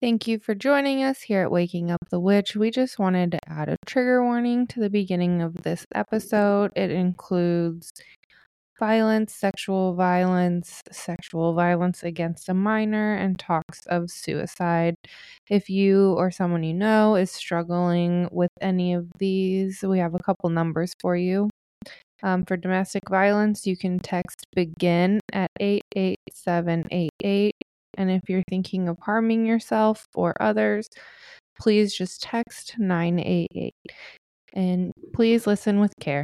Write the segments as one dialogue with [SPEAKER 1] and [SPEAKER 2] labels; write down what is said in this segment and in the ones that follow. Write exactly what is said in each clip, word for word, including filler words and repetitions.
[SPEAKER 1] Thank you for joining us here at Waking Up the Witch. We just wanted to add a trigger warning to the beginning of this episode. It includes violence, sexual violence, sexual violence against a minor, and talks of suicide. If you or someone you know is struggling with any of these, we have a couple numbers for you. Um, for domestic violence, you can text BEGIN at eight eight seven eight eight. And if you're thinking of harming yourself or others, please just text nine eight eight. And please listen with care.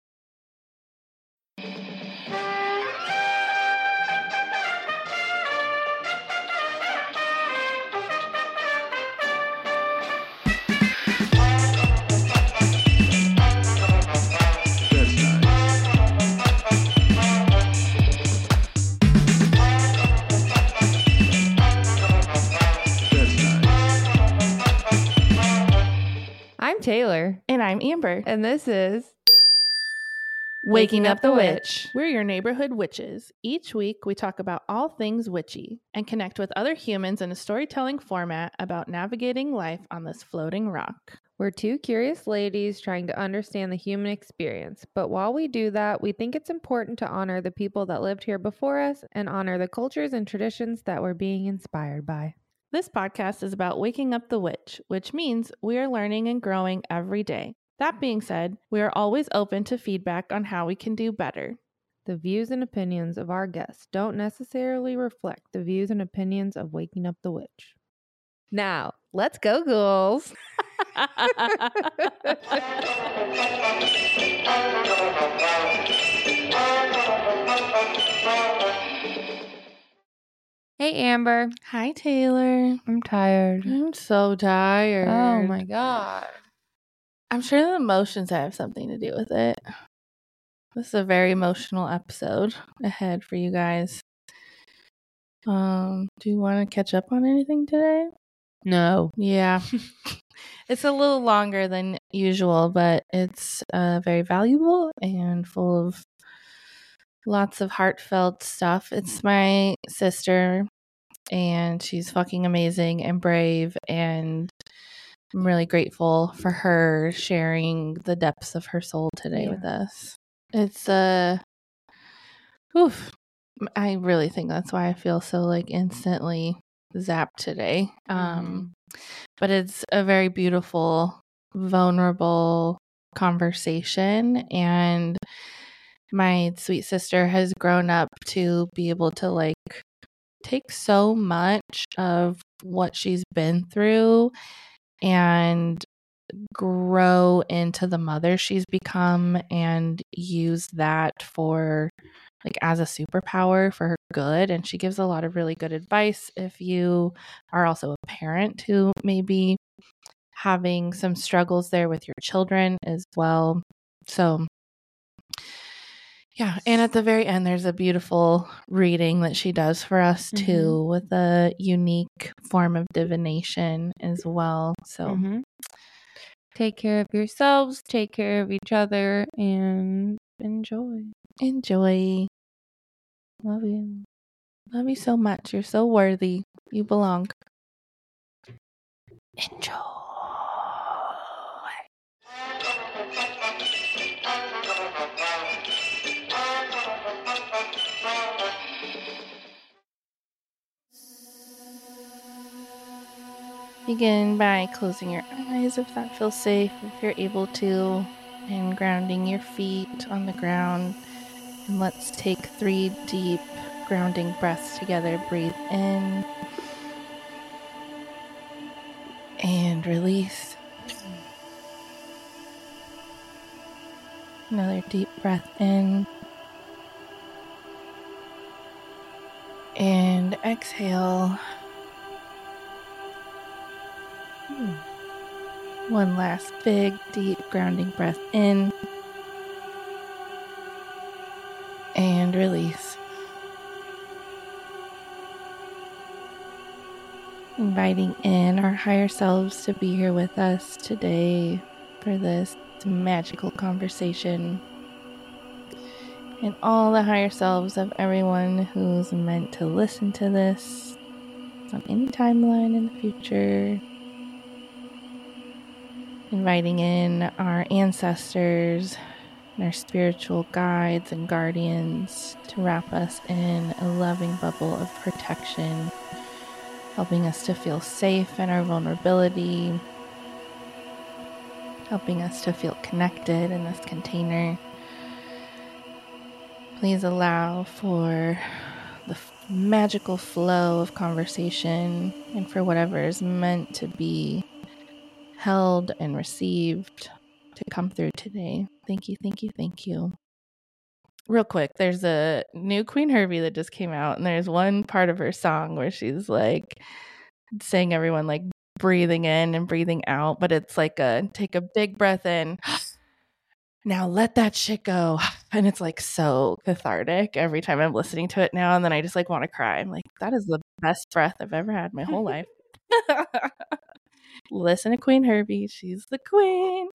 [SPEAKER 1] I'm Taylor.
[SPEAKER 2] And I'm Amber.
[SPEAKER 1] And this is
[SPEAKER 2] Waking Up the Witch. We're your neighborhood witches. Each week, we talk about all things witchy and connect with other humans in a storytelling format about navigating life on this floating rock.
[SPEAKER 1] We're two curious ladies trying to understand the human experience. But while we do that, we think it's important to honor the people that lived here before us and honor the cultures and traditions that we're being inspired by.
[SPEAKER 2] This podcast is about waking up the witch, which means we are learning and growing every day. That being said, we are always open to feedback on how we can do better.
[SPEAKER 1] The views and opinions of our guests don't necessarily reflect the views and opinions of Waking Up the Witch. Now, let's go, ghouls. Hey, Amber.
[SPEAKER 2] Hi, Taylor.
[SPEAKER 1] I'm tired.
[SPEAKER 2] I'm so tired.
[SPEAKER 1] Oh, my God.
[SPEAKER 2] I'm sure the emotions have something to do with it. This is a very emotional episode ahead for you guys. Um, do you want to catch up on anything today?
[SPEAKER 1] No.
[SPEAKER 2] Yeah. It's a little longer than usual, but it's uh, very valuable and full of lots of heartfelt stuff. It's my sister, and she's fucking amazing and brave, and I'm really grateful for her sharing the depths of her soul today
[SPEAKER 1] Yeah.
[SPEAKER 2] with us. It's uh oof. I really think that's why I feel so like instantly zapped today. Um
[SPEAKER 1] Mm-hmm.
[SPEAKER 2] but it's a very beautiful, vulnerable conversation, and my sweet sister has grown up to be able to like take so much of what she's been through and grow into the mother she's become and use that for like as a superpower for her good. And she gives a lot of really good advice if you are also a parent who may be having some struggles there with your children as well. So yeah, and at the very end, there's a beautiful reading that she does for us
[SPEAKER 1] Mm-hmm.
[SPEAKER 2] too, with a unique form of divination as well. So
[SPEAKER 1] Mm-hmm. Take care of yourselves, take care of each other, and enjoy.
[SPEAKER 2] enjoy.
[SPEAKER 1] Love you.
[SPEAKER 2] Love you so much. You're so worthy. You belong. Enjoy. Begin by closing your eyes if that feels safe, if you're able to, and grounding your feet on the ground. And let's take three deep grounding breaths together. Breathe in and release. Another deep breath in and exhale. One last big, deep grounding breath in and release. Inviting in our higher selves to be here with us today for this magical conversation. And all the higher selves of everyone who's meant to listen to this. on any timeline in the future. Inviting in our ancestors and our spiritual guides and guardians to wrap us in a loving bubble of protection, helping us to feel safe in our vulnerability, helping us to feel connected in this container. Please allow for the f- magical flow of conversation and for whatever is meant to be held and received to come through today. Thank you, thank you, thank you. Real quick, there's a new Queen Herbie that just came out, and there's one part of her song where she's like saying everyone like breathing in and breathing out, but it's like a take a big breath in. Now let that shit go. And it's like so cathartic every time I'm listening to it now. And then I just like want to cry. I'm like, that is the best breath I've ever had my whole life. Listen to Queen Herbie. She's the queen.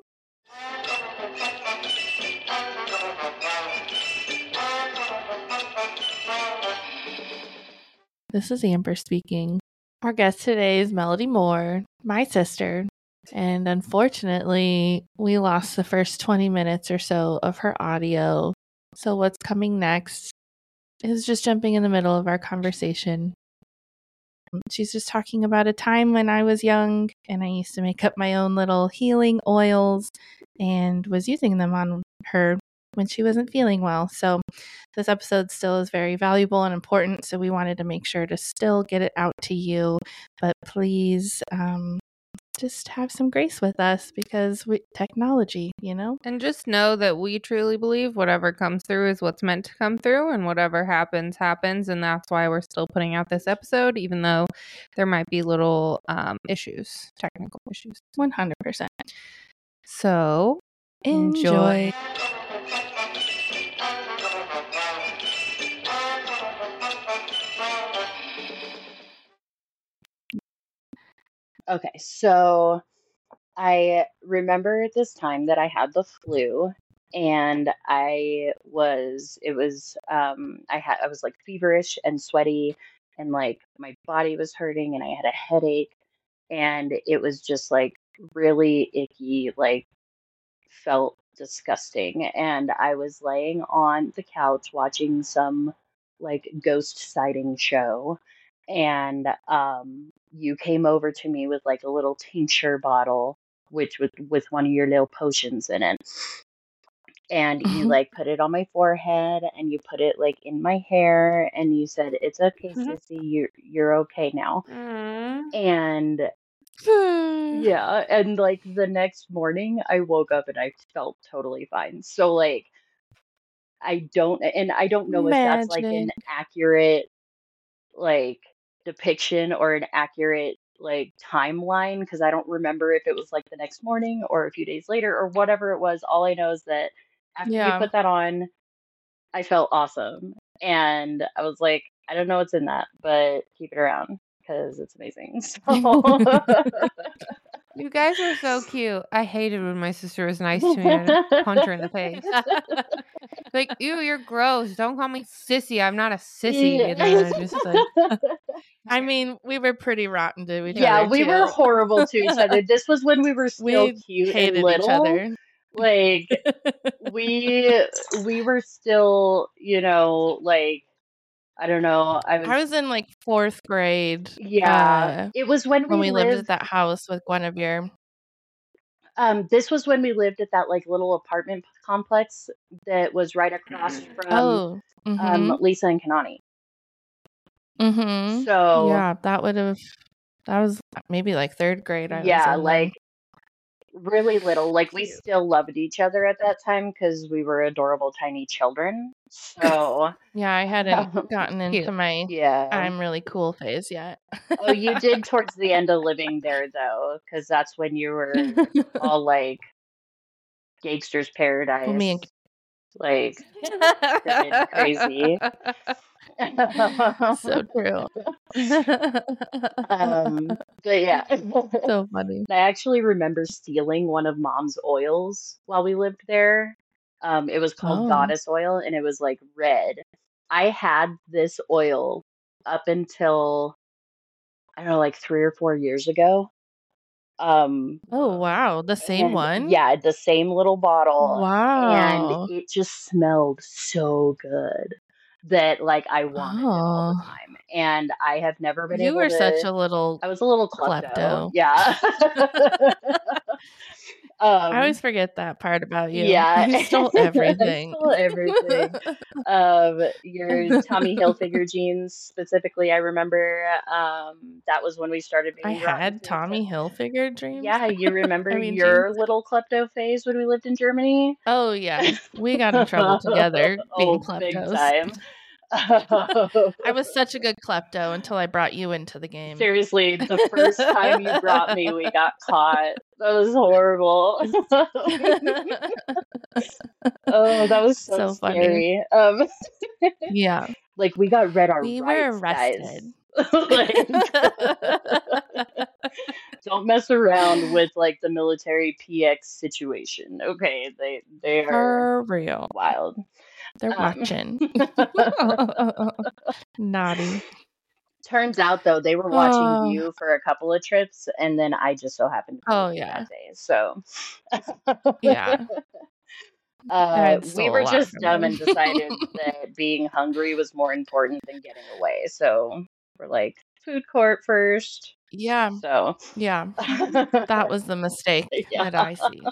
[SPEAKER 2] This is Amber speaking. Our guest today is Melody Moore, my sister. And unfortunately, we lost the first twenty minutes or so of her audio. So what's coming next is just jumping in the middle of our conversation. She's just talking about a time when I was young and I used to make up my own little healing oils and was using them on her when she wasn't feeling well. So this episode still is very valuable and important. So we wanted to make sure to still get it out to you. But please, um, just have some grace with us because we, technology, you know?
[SPEAKER 1] And just know that we truly believe whatever comes through is what's meant to come through, and whatever happens, happens. And that's why we're still putting out this episode, even though there might be little um, issues, technical issues.
[SPEAKER 2] one hundred percent.
[SPEAKER 1] So enjoy.
[SPEAKER 2] Enjoy.
[SPEAKER 3] Okay, so I remember this time that I had the flu and I was it was um I had I was like feverish and sweaty and like my body was hurting and I had a headache and it was just like really icky, like felt disgusting. And I was laying on the couch watching some like ghost sighting show. And um, you came over to me with like a little tincture bottle, which with with one of your little potions in it. And you like put it on my forehead and you put it like in my hair and you said, "It's okay, sissy, you're you're okay now."
[SPEAKER 1] Mm.
[SPEAKER 3] And yeah, and like the next morning I woke up and I felt totally fine. So like I don't and I don't know if that's like an
[SPEAKER 2] Magic.
[SPEAKER 3] accurate like depiction or an accurate like timeline because I don't remember if it was like the next morning or a few days later or whatever it was. All I know is that after you
[SPEAKER 2] Yeah.
[SPEAKER 3] put that on, I felt awesome. And I was like, I don't know what's in that, but keep it around because it's amazing. So
[SPEAKER 1] You guys are so cute. I hated when my sister was nice to me. I'd punch her in the face. Like, ew, you're gross. Don't call me sissy. I'm not a sissy. And then I just like,
[SPEAKER 2] I mean, we were pretty rotten to each
[SPEAKER 3] yeah,
[SPEAKER 2] other.
[SPEAKER 3] we
[SPEAKER 2] too.
[SPEAKER 3] were horrible to each other. This was when we were still
[SPEAKER 2] We
[SPEAKER 3] cute and
[SPEAKER 2] hated
[SPEAKER 3] little.
[SPEAKER 2] each other.
[SPEAKER 3] Like we we were still, you know, like I don't know. I was
[SPEAKER 2] I was in like fourth grade.
[SPEAKER 3] yeah.
[SPEAKER 2] Uh,
[SPEAKER 3] It was when
[SPEAKER 2] when
[SPEAKER 3] we
[SPEAKER 2] we lived
[SPEAKER 3] lived
[SPEAKER 2] at that house with Guinevere.
[SPEAKER 3] um this was when we lived at that like little apartment complex that was right across from
[SPEAKER 2] Oh.
[SPEAKER 3] um
[SPEAKER 2] Mm-hmm.
[SPEAKER 3] Lisa and Kanani.
[SPEAKER 2] Mm-hmm.
[SPEAKER 3] So
[SPEAKER 2] Yeah, that would have. That was maybe like third grade. I was
[SPEAKER 3] yeah,
[SPEAKER 2] in
[SPEAKER 3] like
[SPEAKER 2] then.
[SPEAKER 3] really little. Like we
[SPEAKER 2] Cute.
[SPEAKER 3] still loved each other at that time because we were adorable tiny children. So
[SPEAKER 2] Yeah, I hadn't
[SPEAKER 3] um,
[SPEAKER 2] gotten into
[SPEAKER 1] cute.
[SPEAKER 2] my
[SPEAKER 3] yeah.
[SPEAKER 2] I'm really cool phase yet.
[SPEAKER 3] Oh, you did towards the end of living there though, because that's when you were all like Gangster's
[SPEAKER 2] Well, me
[SPEAKER 3] Paradise,
[SPEAKER 2] and
[SPEAKER 3] like freaking crazy.
[SPEAKER 2] so true.
[SPEAKER 3] um, but yeah.
[SPEAKER 2] So funny.
[SPEAKER 3] I actually remember stealing one of Mom's oils while we lived there. Um, it was called
[SPEAKER 2] Oh.
[SPEAKER 3] Goddess oil and it was like red. I had this oil up until I don't know, like three or four years ago. Um,
[SPEAKER 2] Oh, wow. The same
[SPEAKER 3] and
[SPEAKER 2] one?
[SPEAKER 3] yeah, the same little bottle, and
[SPEAKER 2] Wow.
[SPEAKER 3] it just smelled so good that like I wanted it all the
[SPEAKER 2] Oh.
[SPEAKER 3] time. And I have never been
[SPEAKER 2] You
[SPEAKER 3] able
[SPEAKER 2] were such
[SPEAKER 3] to
[SPEAKER 2] a little
[SPEAKER 3] I was a little klepto.
[SPEAKER 2] klepto.
[SPEAKER 3] Yeah.
[SPEAKER 2] I
[SPEAKER 3] um
[SPEAKER 2] always forget that part about you.
[SPEAKER 3] yeah,
[SPEAKER 2] You stole
[SPEAKER 3] I
[SPEAKER 2] everything.
[SPEAKER 3] stole everything. Um, your Tommy Hilfiger jeans specifically, I remember um that was when we started
[SPEAKER 2] I
[SPEAKER 3] being brought
[SPEAKER 2] had
[SPEAKER 3] into to
[SPEAKER 2] Tommy Hilfiger dreams.
[SPEAKER 3] yeah, you remember
[SPEAKER 2] I mean, jeans.
[SPEAKER 3] your little klepto phase when we lived in Germany?
[SPEAKER 2] Oh, yeah. We got in trouble together being
[SPEAKER 3] Oh, big
[SPEAKER 2] kleptos.
[SPEAKER 3] time.
[SPEAKER 2] I was such a good klepto until I brought you into the game.
[SPEAKER 3] Seriously, the first time you brought me, we got caught. That was horrible. Oh, that was so,
[SPEAKER 2] So funny.
[SPEAKER 3] scary. Um,
[SPEAKER 2] Yeah.
[SPEAKER 3] like we got read our
[SPEAKER 2] We were
[SPEAKER 3] rights, guys.
[SPEAKER 2] arrested.
[SPEAKER 3] Like, don't mess around with like the military P X situation. Okay, they they are
[SPEAKER 2] For real.
[SPEAKER 3] wild.
[SPEAKER 2] They're
[SPEAKER 3] Um,
[SPEAKER 2] watching. Naughty.
[SPEAKER 3] turns out though they were watching
[SPEAKER 2] Oh,
[SPEAKER 3] you for a couple of trips, and then I just so happened to be
[SPEAKER 2] oh
[SPEAKER 3] with you
[SPEAKER 2] yeah.
[SPEAKER 3] that day. So
[SPEAKER 2] Yeah.
[SPEAKER 3] uh,
[SPEAKER 2] I'd
[SPEAKER 3] we
[SPEAKER 2] stole a
[SPEAKER 3] were
[SPEAKER 2] lot
[SPEAKER 3] just
[SPEAKER 2] from
[SPEAKER 3] dumb
[SPEAKER 2] them.
[SPEAKER 3] and decided that being hungry was more important than getting away. So we're like food court first.
[SPEAKER 2] Yeah.
[SPEAKER 3] So
[SPEAKER 2] Yeah. That was the mistake
[SPEAKER 3] yeah.
[SPEAKER 2] that I see.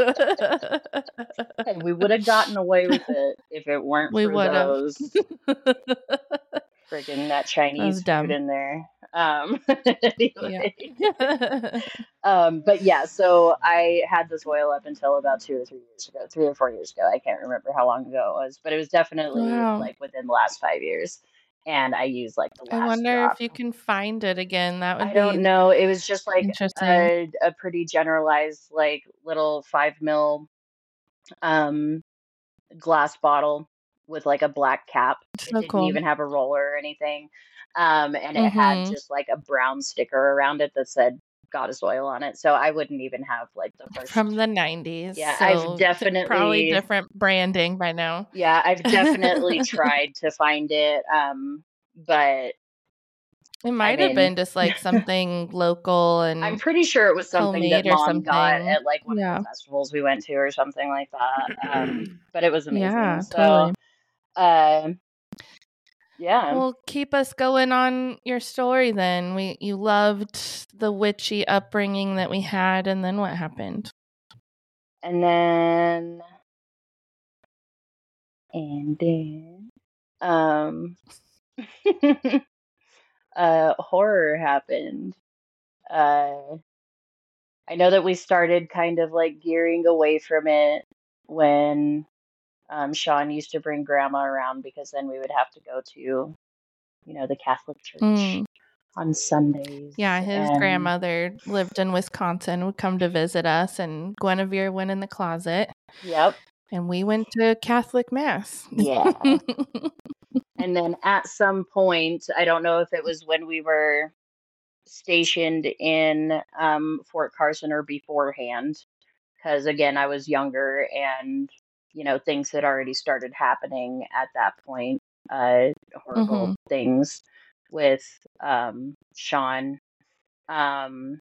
[SPEAKER 3] Hey, we would have gotten away with it if it weren't
[SPEAKER 2] We
[SPEAKER 3] for
[SPEAKER 2] would have.
[SPEAKER 3] those freaking that Chinese food
[SPEAKER 2] dumb.
[SPEAKER 3] in there. Um,
[SPEAKER 2] Yeah.
[SPEAKER 3] anyway. um, but yeah, so I had this oil up until about two or three years ago, three or four years ago. I can't remember how long ago it was, but it was definitely
[SPEAKER 2] Wow.
[SPEAKER 3] like within the last five years. And I used like the
[SPEAKER 2] I
[SPEAKER 3] last
[SPEAKER 2] wonder
[SPEAKER 3] drop.
[SPEAKER 2] if you can find it again. That would
[SPEAKER 3] I
[SPEAKER 2] be
[SPEAKER 3] don't know. It was just like
[SPEAKER 2] interesting.
[SPEAKER 3] a, a pretty generalized, like little five mil um glass bottle with like a black cap. It
[SPEAKER 2] So
[SPEAKER 3] didn't
[SPEAKER 2] cool.
[SPEAKER 3] even have a roller or anything. Um, and it had
[SPEAKER 2] Mm-hmm.
[SPEAKER 3] just like a brown sticker around it that said Goddess Oil on it. So I wouldn't even have like the first.
[SPEAKER 2] From the nineties.
[SPEAKER 3] Yeah,
[SPEAKER 2] so
[SPEAKER 3] I've
[SPEAKER 2] t-
[SPEAKER 3] definitely
[SPEAKER 2] probably different branding by now.
[SPEAKER 3] Yeah, I've definitely tried to find it. Um, but
[SPEAKER 2] It might
[SPEAKER 3] I
[SPEAKER 2] have
[SPEAKER 3] mean,
[SPEAKER 2] been just like something local and
[SPEAKER 3] I'm pretty sure it was something that
[SPEAKER 2] homemade or
[SPEAKER 3] mom got
[SPEAKER 2] something.
[SPEAKER 3] at like one
[SPEAKER 2] Yeah.
[SPEAKER 3] of the festivals we went to or something like that. Um, but it was amazing.
[SPEAKER 2] Yeah,
[SPEAKER 3] So,
[SPEAKER 2] totally.
[SPEAKER 3] uh, yeah.
[SPEAKER 2] Well, keep us going on your story then. We you loved the witchy upbringing that we had, and then what happened?
[SPEAKER 3] And then, and then, um, uh, horror happened. Uh, I know that we started kind of like gearing away from it when um, Sean used to bring grandma around because then we would have to go to, you know, the Catholic church
[SPEAKER 2] Mm.
[SPEAKER 3] on Sundays.
[SPEAKER 2] Yeah, his
[SPEAKER 3] and
[SPEAKER 2] grandmother lived in Wisconsin, would come to visit us, and Guinevere went in the closet,
[SPEAKER 3] Yep.
[SPEAKER 2] and we went to Catholic Mass.
[SPEAKER 3] Yeah. And then at some point, I don't know if it was when we were stationed in um, Fort Carson or beforehand, because again, I was younger and, you know, things had already started happening at that point, uh, horrible
[SPEAKER 2] Mhm.
[SPEAKER 3] things with um, Sean. Um,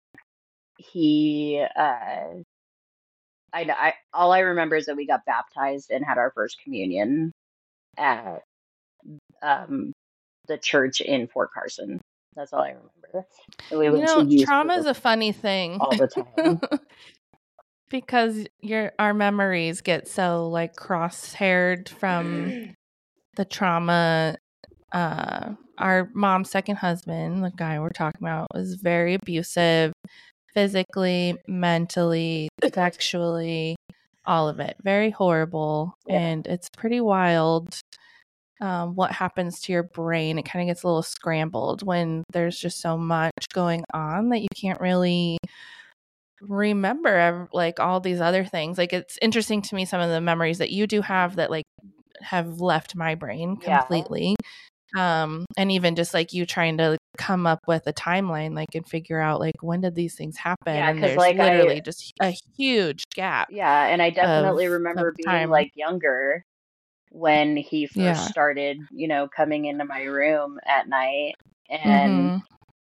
[SPEAKER 3] he, uh, I, I, all I remember is that we got baptized and had our first communion at um, the church in Fort Carson. That's all I remember. And we
[SPEAKER 2] You
[SPEAKER 3] went
[SPEAKER 2] know,
[SPEAKER 3] to youth
[SPEAKER 2] trauma is
[SPEAKER 3] group
[SPEAKER 2] a funny thing
[SPEAKER 3] all the time.
[SPEAKER 2] because your our memories get so like cross-haired from the trauma. Uh, our mom's second husband, the guy we're talking about, was very abusive, physically, mentally, sexually, all of it. Very horrible,
[SPEAKER 3] Yeah.
[SPEAKER 2] and it's pretty wild. Um, what happens to your brain? It kind of gets a little scrambled when there's just so much going on that you can't really remember ev- like all these other things. Like, it's interesting to me some of the memories that you do have that like have left my brain
[SPEAKER 3] Yeah.
[SPEAKER 2] completely. Um, and even just like you trying to come up with a timeline, like, and figure out like when did these things happen?
[SPEAKER 3] Yeah,
[SPEAKER 2] and
[SPEAKER 3] 'cause,
[SPEAKER 2] there's
[SPEAKER 3] like, I-
[SPEAKER 2] literally just a huge gap.
[SPEAKER 3] Yeah, and I definitely
[SPEAKER 2] of-
[SPEAKER 3] remember
[SPEAKER 2] of
[SPEAKER 3] being
[SPEAKER 2] time.
[SPEAKER 3] like younger when he first
[SPEAKER 2] Yeah.
[SPEAKER 3] started, you know, coming into my room at night. And
[SPEAKER 2] Mhm.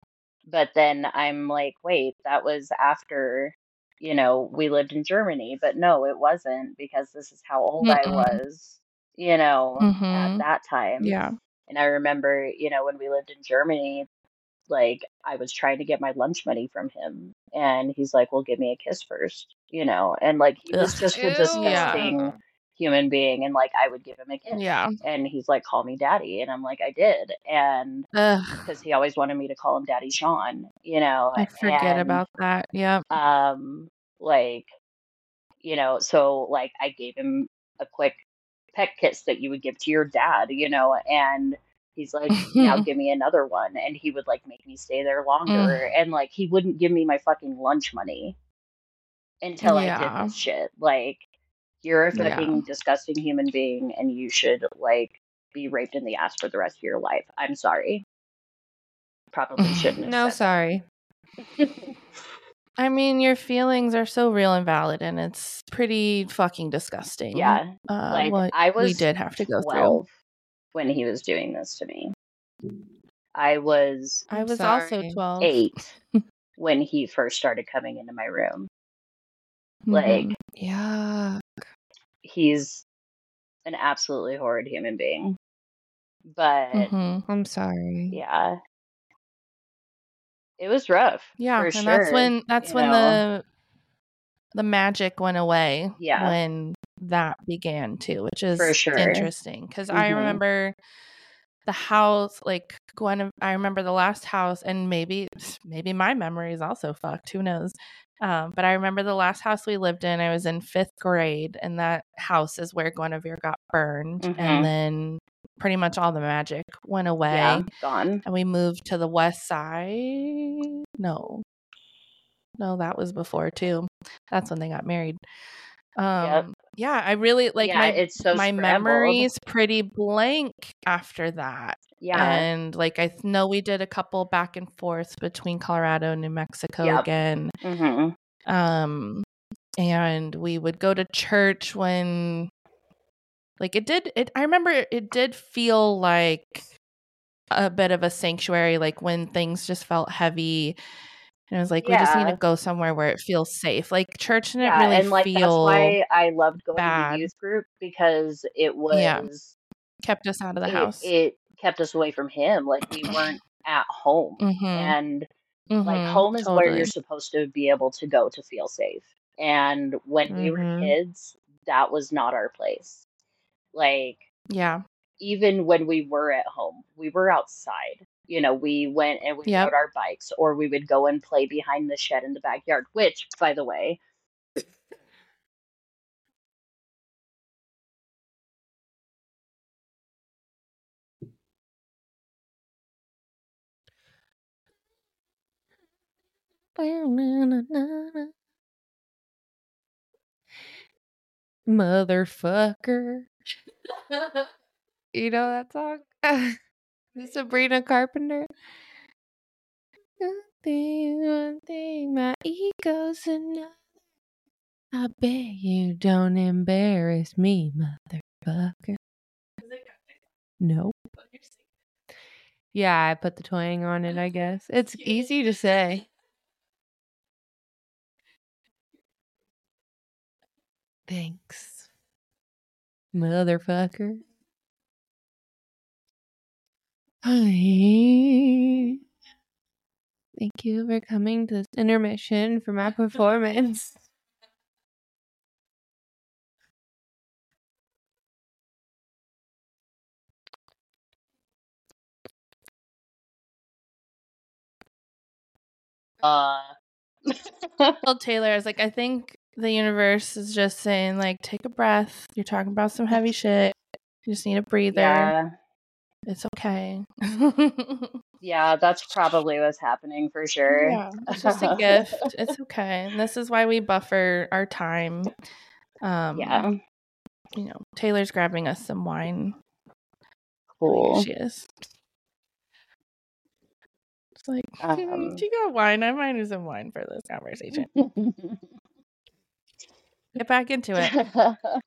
[SPEAKER 3] But then I'm like, wait, that was after, you know, we lived in Germany. But no, it wasn't, because this is how old I
[SPEAKER 2] Mm-mm.
[SPEAKER 3] was, you know, at
[SPEAKER 2] Mm-hmm.
[SPEAKER 3] that time.
[SPEAKER 2] Yeah.
[SPEAKER 3] And I remember, you know, when we lived in Germany, like I was trying to get my lunch money from him, and he's like, "Well, give me a kiss first," you know, and like he was
[SPEAKER 2] Ugh.
[SPEAKER 3] just a
[SPEAKER 2] Yeah.
[SPEAKER 3] disgusting human being, and like I would give him a kiss,
[SPEAKER 2] Yeah.
[SPEAKER 3] and he's like, "Call me daddy," and I'm like, "I did," and
[SPEAKER 2] Ugh.
[SPEAKER 3] because he always wanted me to call him Daddy Sean, you know,
[SPEAKER 2] I forget
[SPEAKER 3] and
[SPEAKER 2] about that. Yep.
[SPEAKER 3] um, like, you know, so like I gave him a quick peck kiss that you would give to your dad, you know, and he's like, now give me another one. And he would like make me stay there
[SPEAKER 2] Mm.
[SPEAKER 3] longer. And like, he wouldn't give me my fucking lunch money until I did
[SPEAKER 2] Yeah.
[SPEAKER 3] this shit. Like, you're a
[SPEAKER 2] Yeah.
[SPEAKER 3] fucking disgusting human being, and you should like be raped in the ass for the rest of your life. I'm sorry. Probably shouldn't have
[SPEAKER 1] No,
[SPEAKER 3] said
[SPEAKER 1] sorry.
[SPEAKER 3] that.
[SPEAKER 2] I mean, your feelings are so real and valid, and it's pretty fucking disgusting.
[SPEAKER 3] Yeah.
[SPEAKER 2] Uh,
[SPEAKER 3] Like,
[SPEAKER 2] what
[SPEAKER 3] I
[SPEAKER 2] we
[SPEAKER 3] was
[SPEAKER 2] did have to go through.
[SPEAKER 3] twelve when he was doing this to me. I was
[SPEAKER 2] I
[SPEAKER 1] I'm
[SPEAKER 2] was also
[SPEAKER 1] sorry.
[SPEAKER 2] twelve.
[SPEAKER 3] eight when he first started coming into my room.
[SPEAKER 2] Mhm.
[SPEAKER 3] Like,
[SPEAKER 1] Yeah.
[SPEAKER 3] he's an absolutely horrid human being. But
[SPEAKER 2] Mhm.
[SPEAKER 1] I'm sorry.
[SPEAKER 3] yeah, it was rough
[SPEAKER 2] Yeah,
[SPEAKER 3] for
[SPEAKER 2] and
[SPEAKER 3] sure.
[SPEAKER 2] that's when that's
[SPEAKER 3] you
[SPEAKER 2] when
[SPEAKER 3] know?
[SPEAKER 2] the the magic went away.
[SPEAKER 3] Yeah.
[SPEAKER 2] When that began too, which is
[SPEAKER 3] For sure.
[SPEAKER 2] interesting because I
[SPEAKER 3] Mhm.
[SPEAKER 2] remember the house, like Gwen. I remember the last house, and maybe maybe my memory is also fucked. Who knows? Um, but I remember the last house we lived in. I was in fifth grade, and that house is where Guinevere got burned,
[SPEAKER 3] Mhm.
[SPEAKER 2] and then pretty much all the magic went away.
[SPEAKER 3] Yeah, gone.
[SPEAKER 2] And we moved to the west side. No, no, that was before too. That's when they got married. Um,
[SPEAKER 3] Yep.
[SPEAKER 2] yeah, I really like
[SPEAKER 3] Yeah,
[SPEAKER 2] my
[SPEAKER 3] it's so
[SPEAKER 2] my
[SPEAKER 3] scrambled.
[SPEAKER 2] memory's pretty blank after that.
[SPEAKER 3] Yeah.
[SPEAKER 2] And like I th- know we did a couple back and forth between Colorado and New Mexico
[SPEAKER 3] Yep.
[SPEAKER 2] again.
[SPEAKER 3] Mhm.
[SPEAKER 2] Um, and we would go to church when, like, it did. It I remember it did feel like a bit of a sanctuary, like when things just felt heavy. And it was like, we just need to
[SPEAKER 3] Yeah.
[SPEAKER 2] go somewhere where it feels safe. Like church didn't
[SPEAKER 3] Yeah,
[SPEAKER 2] really
[SPEAKER 3] and like that's
[SPEAKER 2] feel
[SPEAKER 3] why I loved going to
[SPEAKER 2] bad.
[SPEAKER 3] youth group, because it
[SPEAKER 2] Yeah.
[SPEAKER 3] was
[SPEAKER 2] Kept us out of the
[SPEAKER 3] it
[SPEAKER 2] house.
[SPEAKER 3] it kept us away from him. Like, we weren't at home.
[SPEAKER 2] Mhm.
[SPEAKER 3] And like,
[SPEAKER 2] Mhm.
[SPEAKER 3] home is where
[SPEAKER 2] Totally.
[SPEAKER 3] you're supposed to be able to go to feel safe. And when we were
[SPEAKER 1] Mhm.
[SPEAKER 3] kids, that was not our place. Like,
[SPEAKER 2] Yeah.
[SPEAKER 3] even when we were at home, we were outside. You know, we went and we
[SPEAKER 2] Yep.
[SPEAKER 3] rode our bikes, or we would go and play behind the shed in the backyard, which, by the way,
[SPEAKER 1] Motherfucker. You know that song? Sabrina Carpenter. One thing, one thing, my ego's another. I bet you don't embarrass me, motherfucker. Nope. Yeah, I put the twang on it, I guess. It's easy to say. Thanks, motherfucker. Hi. Thank you for coming to this intermission for my performance.
[SPEAKER 3] uh,
[SPEAKER 2] I told Taylor, I was like, I think the universe is just saying, like, take a breath. You're talking about some heavy shit. You just need a breather.
[SPEAKER 3] yeah,
[SPEAKER 2] It's okay.
[SPEAKER 3] yeah, that's probably what's happening for sure.
[SPEAKER 2] Yeah, it's just a gift. It's okay. And this is why we buffer our time. Um,
[SPEAKER 3] Yeah,
[SPEAKER 2] You know, Taylor's grabbing us some wine. Oh,
[SPEAKER 3] cool.
[SPEAKER 2] here she is. It's like,
[SPEAKER 3] Um,
[SPEAKER 2] she got wine. I might need some wine for this conversation. Get back into it.